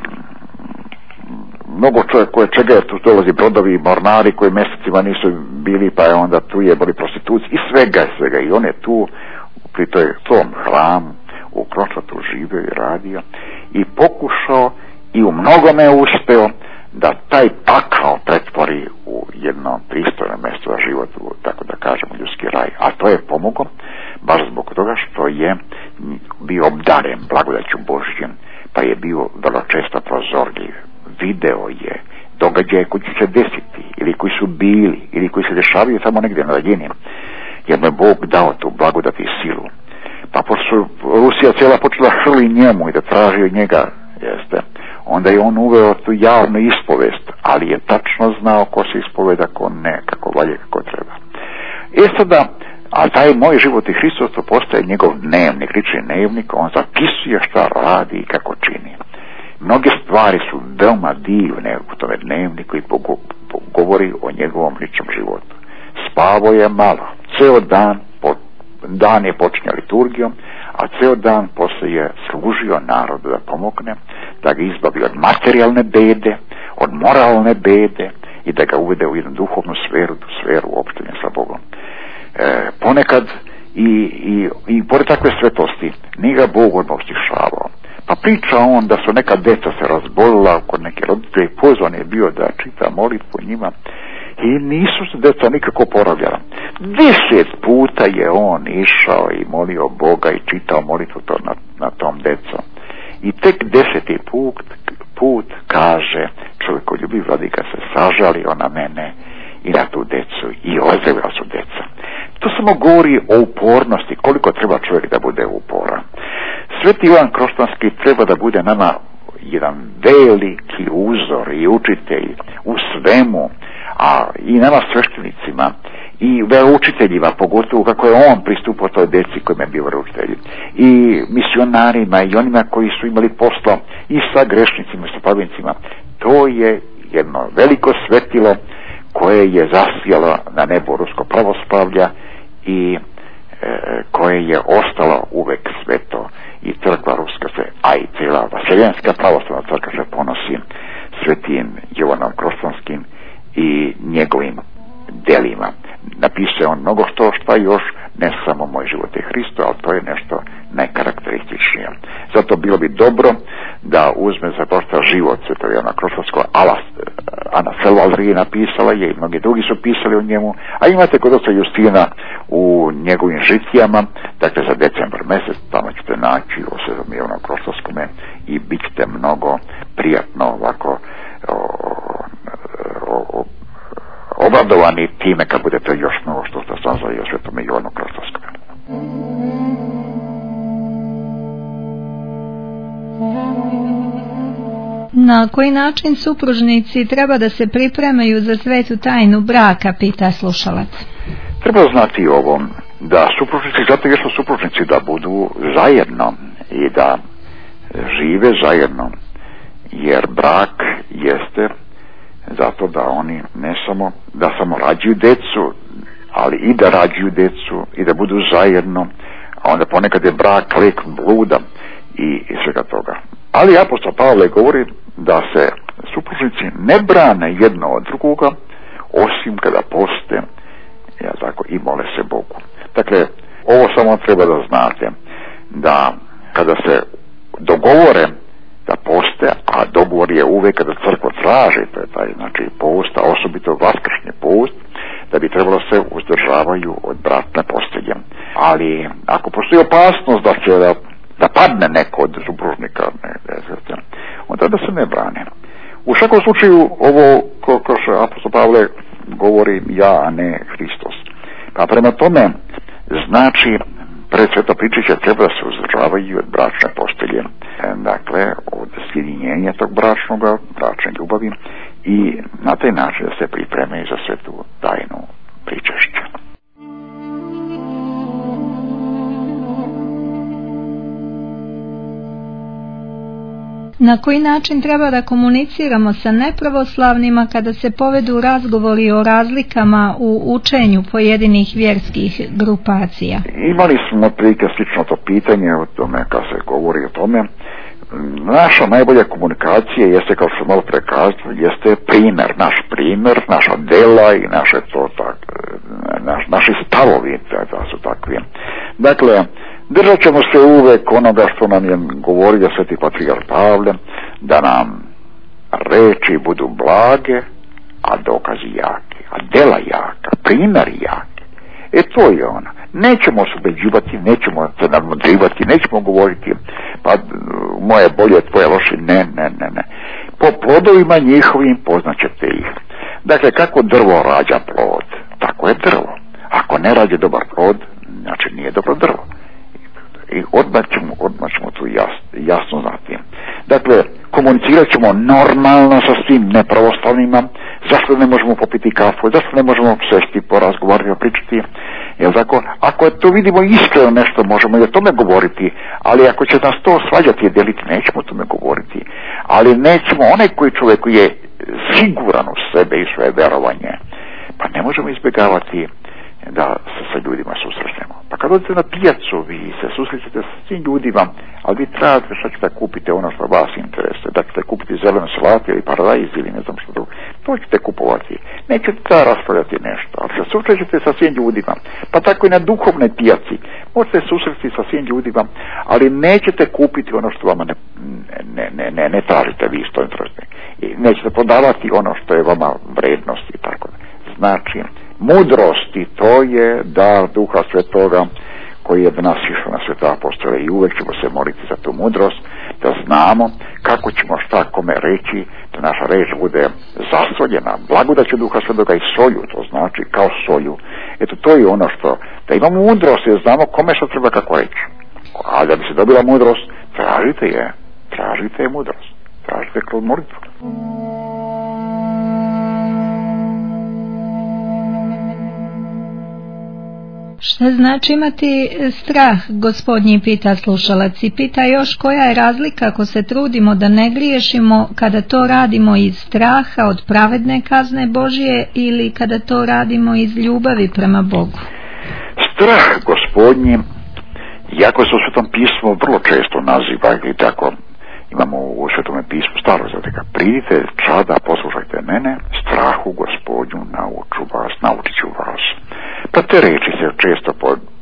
Speaker 1: mnogo čovjek koje čega je tu dolazi brodovi i mornari koji mjesecima nisu bili, pa je onda tu je boli prostituci i svega svega i on je tu pri toj tom hramu u Kronštatu živio i radio i pokušao i u mnogome uspeo da taj pakao pretvori u jedno pristojno mjesto za život, tako da kažemo ljudski raj. A to je pomoglo baš zbog toga što je bio obdaren blagodaću Božjom, pa je bio vrlo često prozorljiv. Video je događaje koji će se desiti ili koji su bili ili koji se dešavaju samo negdje na daljini, jer mu je Bog dao tu blagodat i silu. Pa pošto Rusija cijela počela hrli njemu i da traži od njega, jeste, onda je on uveo tu javnu ispovest, ali je tačno znao ko se ispoveda, ko ne, kako valje, kako treba. E sada, a taj Moj život i Hristos, to postaje njegov dnevnik, lični dnevnik, on zapisuje šta radi i kako čini. Mnoge stvari su veoma divne u tome dnevniku i govori o njegovom ličnom životu. Spavao je malo, ceo dan, po, dan je počinjao liturgijom, a ceo dan poslije je služio narodu da pomogne, da ga izbavi od materijalne bede, od moralne bede i da ga uvede u jednu duhovnu sferu, tu sferu opštenja sa Bogom. E, ponekad i, i, i pored takve svetosti nije ga Bog odmah stišavao. Pa priča on da su neka deca se razbolila kod neke roditelje i pozvan je bio da čita molitvu njima i nisu se deca nikako poravljala. Deset puta je on išao i molio Boga i čitao molitvu to na, na tom decom. I tek deseti put, put kaže čovjekoljubiv vladika se sažalio na mene i na tu decu i ozrela su deca. To samo govori o upornosti, koliko treba čovjek da bude uporan. Sveti Jovan Kronštatski treba da bude nama jedan veliki uzor i učitelj u svemu, a i nama sveštenicima i veroučiteljima, pogotovo kako je on pristupao toj deci kojima je bio veroučitelj, i misionarima i onima koji su imali posla i sa grešnicima i sa pravednicima. To je jedno veliko svetilo koje je zasijalo na nebo rusko pravoslavlja i e, koje je ostalo uvek sveto i crkva ruska se, a i cijela vaseljenska pravoslavna crkva se ponosi svetim Jovanom Kronštatskim i njegovim delima. Napisao on mnogo što šta još, ne samo moj život je Hristo, ali to je nešto najkarakterističnije. Zato bilo bi dobro da uzme za prosta život Svetog Jovana Krstitelja, Ana Selvalrije napisala je i mnogi drugi su pisali o njemu, a imate kod oca Justina u njegovim žitijama, dakle za decembar mjesec, tamo ćete naći o Svetom Jovanu Krstitelju i bit ćete mnogo prijatno ovako o, o, o, obradovani time kad budete još mnogo što ste saznali o Svetom Jovanu Krstitelju.
Speaker 6: Na koji način supružnici treba da se pripremaju za svetu tajnu braka, pita slušalac.
Speaker 1: Treba znati ovo, da supružnici, zato jer su supružnici da budu zajedno i da žive zajedno, jer brak jeste zato da oni ne samo da samo rađuju decu, ali i da rađuju decu i da budu zajedno, a onda ponekad je brak lek bluda i, i svega toga. Ali apostol Pavle govori da se supružnici ne brane jedno od drugoga, osim kada poste, ja tako, i mole se Bogu. Dakle, ovo samo treba da znate, da kada se dogovore da poste, a dogovor je uvek kada crkva traži, to je taj, znači, post, a osobito vaskršnji post, da bi trebalo se uzdržavaju od bračne postelje. Ali ako postoji opasnost da će da, da padne neko od supružnika, ne, ne, onda da se ne brane. U svakom slučaju ovo, kao što apostol Pavle govori, ja, a ne Hristos. Pa prema tome, znači, pred sveto pričeće treba da se uzdržavaju od bračne postelje, dakle, od sjedinjenja tog bračnoga, bračne ljubavi, i na taj način da se pripreme za svetu tajnu pričešća.
Speaker 6: Na koji način treba da komuniciramo sa nepravoslavnima kada se povedu razgovori o razlikama u učenju pojedinih vjerskih grupacija?
Speaker 1: Imali smo otprilike slično to pitanje o tome, kad se govori o tome. Naša najbolja komunikacija jeste, kao što malo prekazano, jeste primjer, naš primjer, naša dela i naše to tak, naš, naši stavovi da su takvi. Dakle, držat ćemo se uvek onoga što nam je govorio sveti patrijarh Pavle, da nam reči budu blage, a dokazi jaki, a dela jaka, primjer jaki. E to je ono. Nećemo se ubeđivati, nećemo se nadmudrivati, nećemo govoriti pa moje bolje, tvoje loše, ne, ne, ne, ne. Po plodovima njihovim poznaćete ih. Dakle, kako drvo rađa plod, tako je drvo. Ako ne rađe dobar plod, znači nije dobro drvo. I odmah ćemo, odmah ćemo tu jas, jasno znati. Dakle, komunicirat ćemo normalno sa svim nepravoslavnima. Zašto ne možemo popiti kafu, zašto ne možemo sesti, porazgovarati, pričati, jel tako? Ako je to vidimo iskreno nešto, možemo i o tome govoriti, ali ako će nas to svađati i deliti, nećemo o tome govoriti. Ali nećemo, onaj koji čovjek koji je siguran u sebe i svoje verovanje, pa ne možemo izbjegavati da se sa ljudima susrećemo. Pa kad odete na pijacu, vi se susrećete sa svim ljudima, ali vi tražite što ćete kupiti ono što vas interesuje, da ćete kupiti zelenu salatu ili paradajz ili ne znam što drugo, to ćete kupovati. Nećete da raspravljati nešto, ali se susrećete sa svim ljudima. Pa tako i na duhovnoj pijaci, možete susreći sa svim ljudima, ali nećete kupiti ono što vama ne, ne, ne, ne, ne tražite vi što ne tražite. I nećete prodavati ono što je vama vrednost i tako da. Znači, mudrosti, to je dar Duha Svetoga koji je do nas išao na sveta apostole i uvek ćemo se moliti za tu mudrost, da znamo kako ćemo šta kome reći, da naša reč bude zasoljena blagodaću Duha Svetoga i solju, to znači kao solju. Eto, to je ono što, da imamo mudrost i da znamo kome što treba kako reći. A da bi se dobila mudrost, tražite je, tražite je mudrost, tražite kroz molitvu.
Speaker 6: Šta znači imati strah, gospodnji, pita slušalac, i pita još koja je razlika ako se trudimo da ne griješimo kada to radimo iz straha od pravedne kazne Božje ili kada to radimo iz ljubavi prema Bogu.
Speaker 1: Strah gospodnji, jako se u Svetom pismu vrlo često naziva i tako imamo u Svetome pismu staro zavljega, pridite čada, poslušajte mene, strahu gospodnju nauču vas, naučit ću vas. Pa te reči se često pod,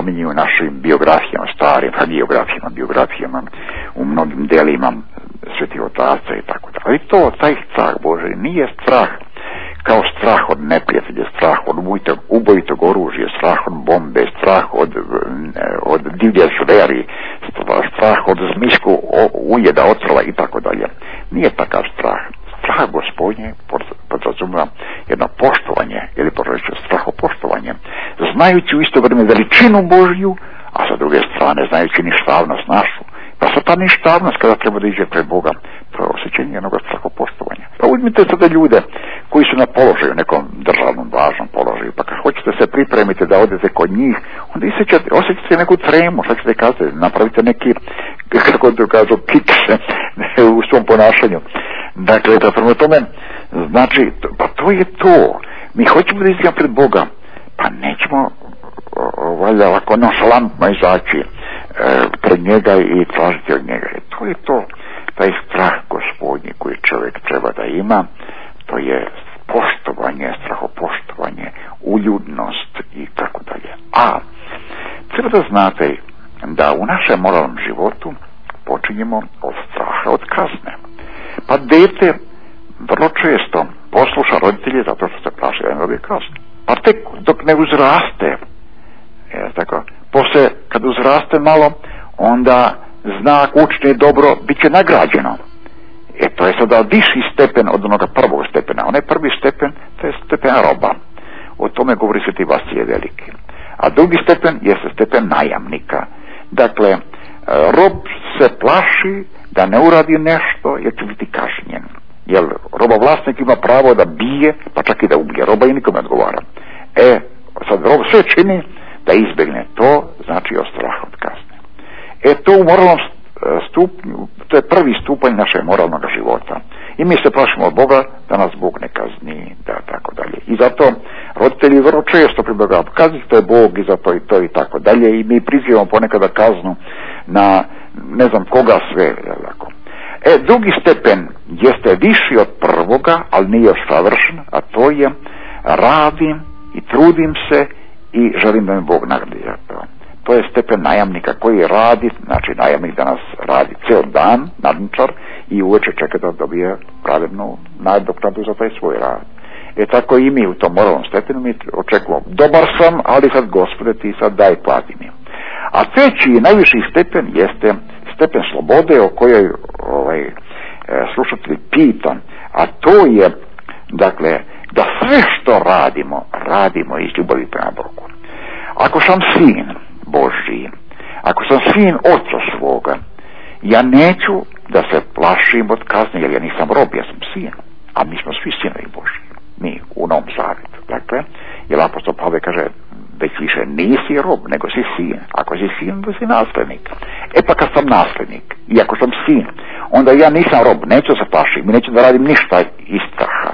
Speaker 1: spominju u našim biografijama, starim biografijama, biografijama, u mnogim delima svetih otaca i tako da. Ali to, taj strah Božji nije strah kao strah od neprijatelja, strah od ubojitog, ubojitog oružja, strah od bombe, strah od, od divlje zveri, strah od zmijskog ujeda, otrova i tako dalje. Nije takav strah. Strah Gospodnje podrazumeva jedno poštovanje, ili poreći strahopoštovanje, znajući u isto vrijeme veličinu Božju, a sa druge strane znajući ništavnost našu. Pa sa ta ništavnost kada treba da iđe pred Boga, to je osjećanje jednog strahopoštovanja. Pa uzmite sada ljude koji su na položaju, nekom državnom važnom položaju, pa kad hoćete se pripremiti da odete kod njih, onda osjećate, osjećate neku tremu, šta ćete kazati, napravite neki, kako to kažu, kiks u svom ponašanju. Dakle, da prema tome, znači, pa to je to. Mi hoćemo da izdjamo pred Boga, pa nećemo valjda ovako nonšalantno izaći e, pred njega i tražiti od njega. E, to je to, taj strah Gospodnji koji čovjek treba da ima, to je poštovanje, strahopoštovanje, uljudnost i tako dalje. A treba da znate da u našem moralnom životu počinjemo od straha, od kazne. Pa dete vrlo često posluša roditelje zato što se plaši da ne dobije kaznu. Pa tek dok ne uzraste, je tako, poslije kad uzraste malo, onda zna učinje dobro, bit će nagrađeno. E to je sada viši stepen od onoga prvog stepena. Onaj prvi stepen, to je stepen roba. O tome govori Sveti Vasilije Veliki. A drugi stepen jeste stepen najamnika. Dakle, rob se plaši da ne uradi nešto jer će biti kažnjen. Jer robovlasnik ima pravo da bije, pa čak i da ubije roba i nikome odgovara. E, sad rob sve čini da izbjegne to, znači od straha od kazne. E to u moralnom stupnju, to je prvi stupanj našeg moralnog života. I mi se plašimo od Boga da nas Bog ne kazni, da tako dalje. I zato roditelji vrlo često pribjegavaju, kaznite je Bog i zato i to i tako dalje. I mi prizivamo ponekada kaznu na ne znam koga sve. Tako. E, drugi stepen jeste viši od prvoga, ali nije još savršen, a to je radim i trudim se i želim da me Bog nagradi za to. To je stepen najamnika koji radi, znači najamnik danas radi ceo dan, nadničar, i uveče čeka da dobije pravednu nadoknadu za taj svoj rad. E tako i mi u tom moralnom stepenu mi očekujemo, dobar sam, ali sad Gospode ti sad daj plati mi. A treći i najviši stepen jeste stepen slobode o kojoj ovaj, slušatelj pita, a to je, dakle, da sve što radimo, radimo iz ljubavi prema Bogu. Ako sam sin Božji, ako sam sin oca svoga, ja neću da se plašim od kazne, jer ja nisam rob, ja sam sin, a mi smo svi sinovi Božji, mi u Novom Zavjetu. Dakle, jer apostol Pavle kaže, već više nisi rob, nego si sin. Ako si sin, onda si naslednik. E pa kad sam naslednik, i ako sam sin, onda ja nisam rob, neću se plašim, neću da radim ništa iz straha.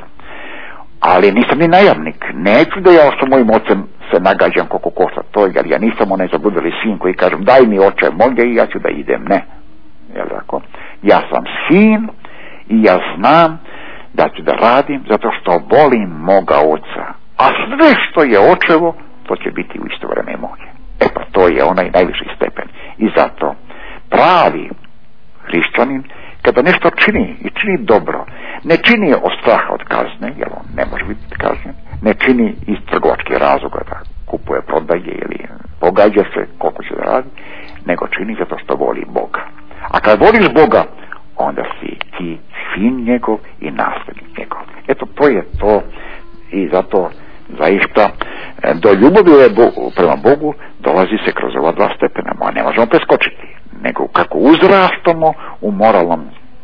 Speaker 1: Ali nisam ni najamnik, neću da ja sa mojim ocem se nagađam koliko košta to, jer ja nisam onaj zabludeli sin koji kažem, daj mi oče moje i ja ću da idem, ne. Jel tako? Ja sam sin i ja znam da ću da radim zato što volim moga oca. A sve što je očevo, to će biti u isto vreme moje. E pa to je onaj najviši stepen. I zato pravi hrišćanin, kada nešto čini i čini dobro, ne čini od straha od kazne, jer on ne može biti kažnjen, ne čini iz trgovačkih razloga da kupuje, prodaje ili pogađa se koliko će da radi, nego čini zato što voli Boga. A kad voliš Boga, onda si ti sin njegov i nasljednik njegov. Eto, to je to i zato zaista do ljubavi prema Bogu dolazi se kroz ova dva stepena, a ne možemo preskočiti, nego kako uzrastamo u moralnom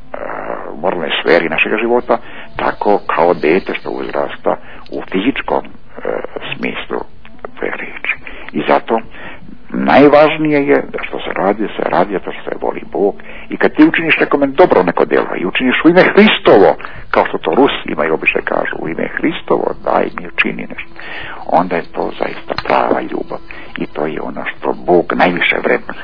Speaker 1: u moralnoj sferi našega života, tako kao dete što uzrasta u fizičkom e, smislu te riječi. I zato najvažnije je da što se radi, se radi to što se voli Bog, i kad ti učiniš nekome dobro neko djelo i učiniš u ime Hristovo, kao što to Rusi imaju obično kažu, u ime Hristovo daj mi učini nešto, onda je to zaista prava ljubav i to je ono što Bog najviše vrednuje.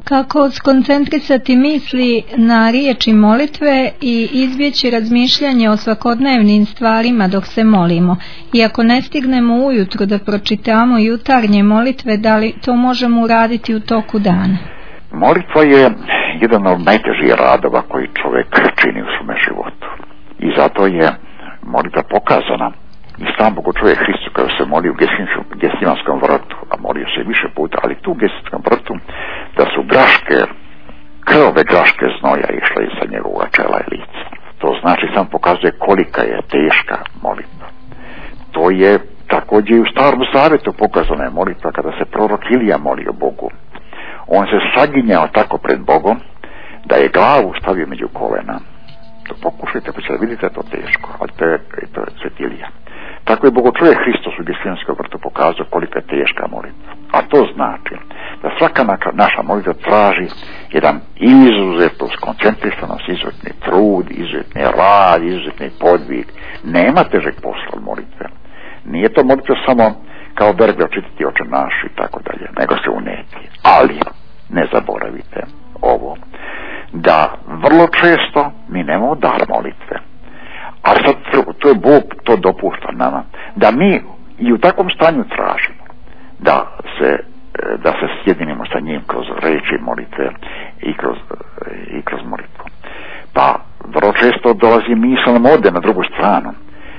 Speaker 6: Kako skoncentrisati misli na riječi molitve i izbjeći razmišljanje o svakodnevnim stvarima dok se molimo? I ako ne stignemo ujutro da pročitamo jutarnje molitve, da li to možemo uraditi u toku dana?
Speaker 1: Molitva je jedan od najtežih radova koji čovjek čini u svome životu. I zato je molitva pokazana. I sam Bog čovjek Hristos kada se moli u Gesimanskom vrtu, a molio se više puta, ali tu u Gesimanskom vrtu, da su graške, krvave graške znoja išle sa njegovog čela i lica. To znači sam pokazuje kolika je teška molitva. To je također i u Starom Zavjetu pokazana je molitva kada se prorok Ilija molio Bogu. On se saginjao tako pred Bogom da je glavu stavio među kolena. To pokušajte pa ćete vidjeti da je to teško, ali to je, to je Svet Ilija. Tako je Bogočovjek Hristos u Gesimanskom vrtu pokazao kolika je teška molitva. A to znači da svaka naša molitva traži jedan izuzetno skoncentrisanost, izuzetni trud, izuzetni rad, izuzetni podvig. Nema težeg posla od molitve. Nije to molitva samo kao verbe očitati oče naš i tako dalje, nego se uneti. Ali ne zaboravite ovo, da vrlo često mi nemamo dar molitve. Ali sad to je Bog to dopušta nama, da mi i u takvom stanju tražimo da se, da se sjedinimo sa njim kroz reči molitve i kroz, i kroz molitvu. Pa vrlo često dolazi misao nam ode na drugu stranu,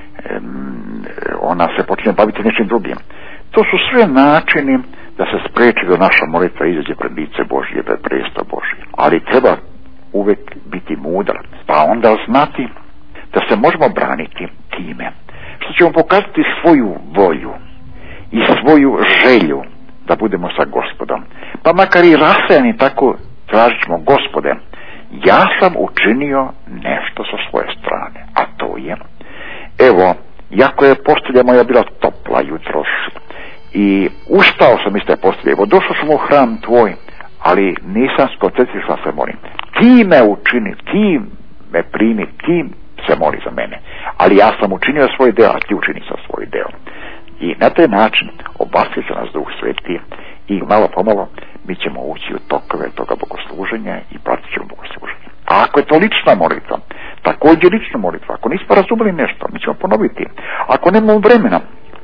Speaker 1: ona se počne baviti nečim drugim. To su sve načini da se spreči da naša molitva izađe pred lice Božje, pred presto Božje. Ali treba uvijek biti mudar, pa onda znati da se možemo braniti time što ćemo pokazati svoju volju i svoju želju da budemo sa Gospodom. Pa makar i rasejani tako tražit ćemo: Gospode, ja sam učinio nešto sa svoje strane, a to je, evo, jako je postelja moja bila topla jutros i ustao sam iz te postelje, evo, došao sam u hram tvoj, ali nisam skoncentrisan se molim. Ti me učini, ti me primi, ti se moli za mene, ali ja sam učinio svoj deo, a ti učini sa svoj deo. I na taj način obastit će nas Duh Sveti i malo pomalo mi ćemo ući u tokove toga bogosluženja i pratit ćemo bogosluženje. A ako je to lična molitva, također lična molitva, ako nismo razumeli nešto, mi ćemo ponoviti. Ako nemamo vremena,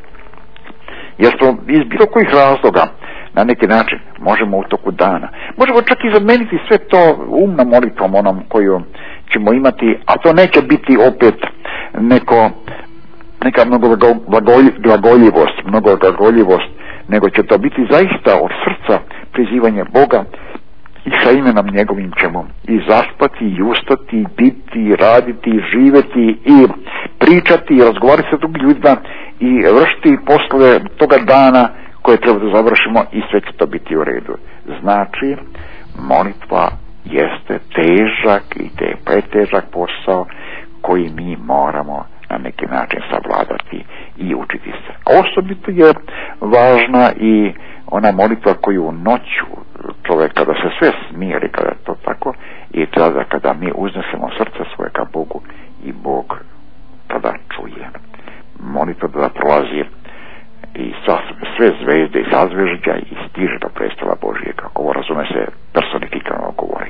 Speaker 1: jer smo iz bilo kojih razloga na neki način možemo u toku dana, možemo čak i zameniti sve to umnom molitvom onom koju ćemo imati, a to neće biti opet neko, neka mnogo glagoljivost, mnogo glagoljivost, nego će to biti zaista od srca prizivanje Boga i sa imenom njegovim ćemo i zaspati, i ustati, i biti, i raditi, i živjeti, i pričati, i razgovarati sa drugim ljudima, i vršiti poslove toga dana koje treba da završimo, i sve će to biti u redu. Znači, molitva jeste težak i te pretežak posao koji mi moramo na neki način savladati i učiti se. Osobito je važna i ona molitva koju noću čovjek kada se sve smiri, kada je to tako, i tada kada mi uznesemo srce svoje ka Bogu i Bog tada čuje. Molitva da prolazi i sa, sve zvezde i sazvežđa i stiže do prestola Božijega. Ovo razume se personifikano govori.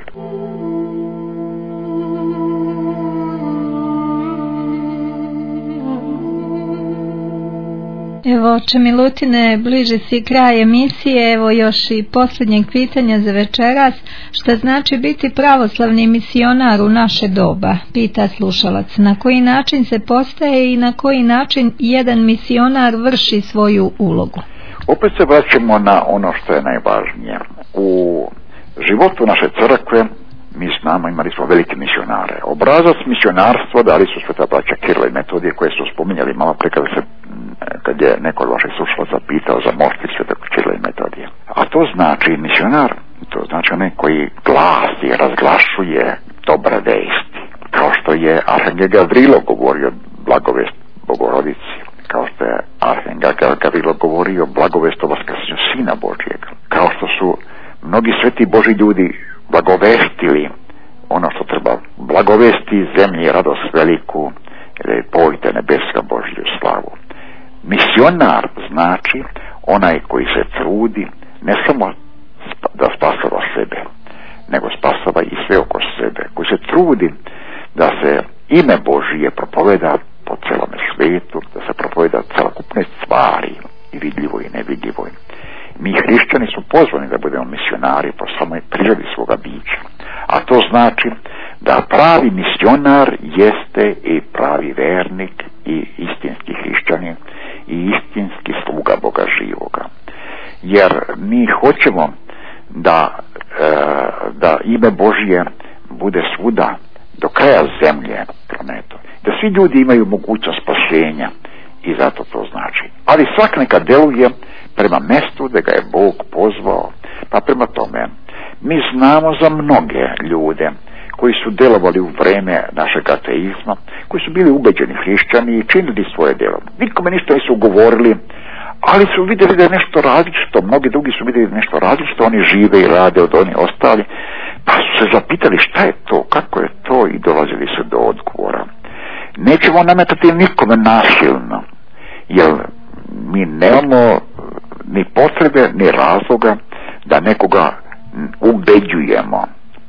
Speaker 6: Evo, oče Milutine, bliže si kraj emisije, evo još i posljednjeg pitanja za večeras. Šta znači biti pravoslavni misionar u naše doba? Pita slušalac. Na koji način se postaje i na koji način jedan misionar vrši svoju ulogu?
Speaker 1: Opet se vraćamo na ono što je najvažnije. U životu naše crkve mi znamo, imali smo velike misionare. Obrazac misionarstva dali su sveta braća Kirila i Metodije, koje su spominjali malo pre kada, se, kad je neko od vaših slušalaca pitao za mošti svetog Kirila i Metodije. A to znači misionar, to znači onaj koji glasi, razglašuje dobre vesti. Kao što je Arhangel Gavrilo govorio blagovest Bogorodici, kao što je Arhangel Gavrilo govorio blagovest o vaskrsenju Sina Božijeg, kao što su mnogi sveti Božji ljudi blagovestili ono što treba blagovesti zemlji, radost veliku, pojte nebeska Božju slavu. Misionar znači onaj koji se trudi ne samo da spasava sebe, nego spasava i sve oko sebe, koji se trudi da se ime Božije propoveda po celome svijetu, da se propoveda celokupne stvari, i vidljivo i nevidljivo. Mi hrišćani su pozvani da budemo misionari po samoj prirodi svoga bića, a to znači da pravi misionar jeste i pravi vernik i istinski hrišćanin i istinski sluga Boga živoga. Jer mi hoćemo da, e, da ime Božije bude svuda do kraja zemlje, planetu, da svi ljudi imaju mogućnost spasenja, i zato to znači. Ali svak neka deluje prema mestu da ga je Bog pozvao. Pa prema tome, mi znamo za mnoge ljude koji su delovali u vreme našeg ateizma, koji su bili ubeđeni hrišćani i činili svoje delo. Nikome ništa nisu govorili, ali su vidjeli da je nešto različito. Mnogi drugi su vidjeli da je nešto različito, oni žive i rade od oni ostali, pa su se zapitali šta je to, kako je to, i dolazili su do odgovora. Nećemo nametati nikome nasilno, jer mi nemamo ni potrebe, ni razloga da nekoga ubeđujemo,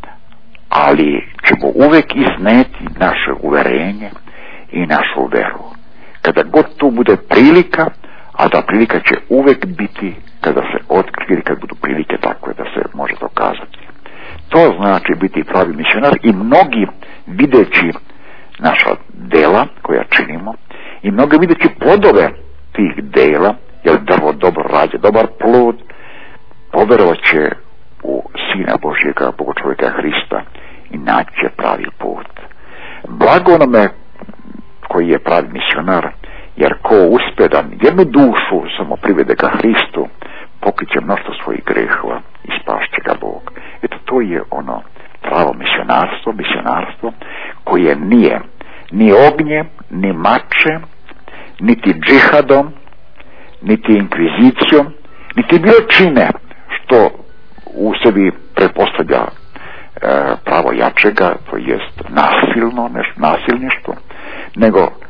Speaker 1: ali ćemo uvek izneti naše uverenje i našu veru. Kada god tu bude prilika, a ta prilika će uvek biti kada se otkrije, kad budu prilike takve da se može dokazati. To znači biti pravi misionar, i mnogi videći naša dela koja činimo i mnogi videći plodove tih dela, jer drvo dobro rađe dobar plod, poverovat će u Sina Božjega, Bogočovjeka Hrista, i naći će pravi put. Blago onome koji je pravi misionar, jer ko uspe da jednu dušu samo privede ka Hristu, pokriće mnoštvo svojih grehova i spašće ga Bog. Eto, to je ono pravo misionarstvo, misionarstvo koje nije ni ognjem, ni mačem, niti džihadom, niti inkvizicijom, niti bilo čime što u sebi pretpostavlja e, pravo jačega, to jest nasilno, nešto nasilništvo, nego e,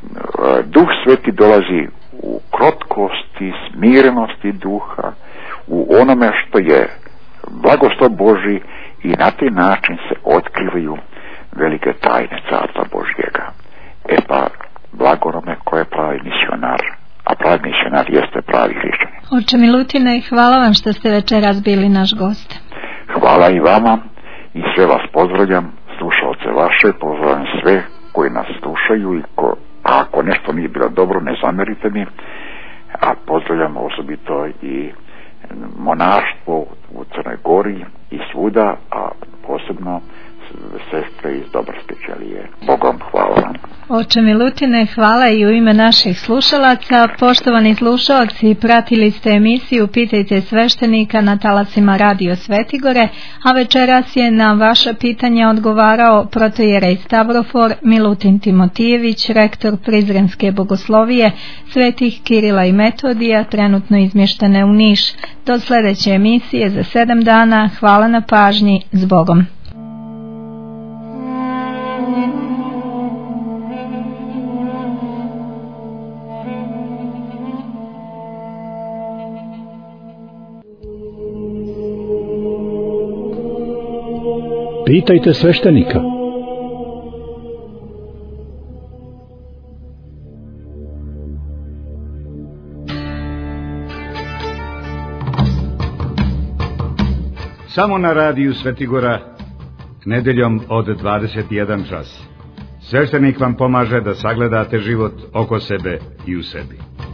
Speaker 1: Duh Sveti dolazi u krotkosti, smirenosti duha, u onome što je blagoslov Božji, i na taj način se otkrivaju velike tajne Carstva Božjega. E pa, blago onome ko je pravi misionar, a pravi misionar jeste pravi hrišćanin.
Speaker 6: Oče Milutine, hvala vam što ste večeras bili naš gost.
Speaker 1: Hvala i vama, i sve vas pozdravljam, slušalce vaše, pozdravljam sve koji nas slušaju, i ko, a ako nešto nije bilo dobro, ne zamerite mi, a pozdravljam osobito i monaštvo u Crnoj Gori i svuda, a posebno sestre iz Dobrske ćelije. Bogom hvala vam.
Speaker 6: Oče Milutine, hvala i u ime naših slušalaca. Poštovani slušalci, pratili ste emisiju Pitajte sveštenika na talasima Radio Svetigore, a večeras je na vaša pitanja odgovarao protojerej Stavrofor Milutin Timotijević, rektor Prizrenske bogoslovije Svetih Kirila i Metodija, trenutno izmještene u Niš. Do sljedeće emisije za sedam dana. Hvala na pažnji. S Bogom.
Speaker 3: Pitajte sveštenika.
Speaker 4: Samo na radiju Svetigora, nedeljom od dvadeset jedan čas. Sveštenik vam pomaže da sagledate život oko sebe i u sebi.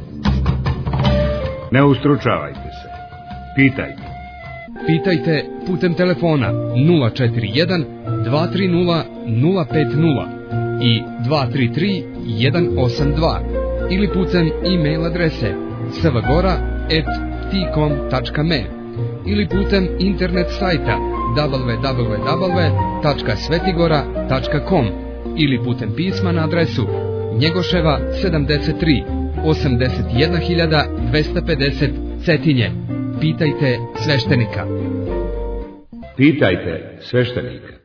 Speaker 4: Ne ustručavajte se. Pitajte.
Speaker 5: Pitajte putem telefona nula četiri jedan, dva tri nula, nula pet nula i dva tri tri, jedan osam dva ili putem e-mail adrese svgora at tcom tačka me ili putem internet sajta w w w tačka svetigora tačka com ili putem pisma na adresu Njegoševa sedamdeset tri, osamdeset jedna hiljada dvesta pedeset Cetinje. Pitajte sveštenika.
Speaker 4: Pitajte sveštenika.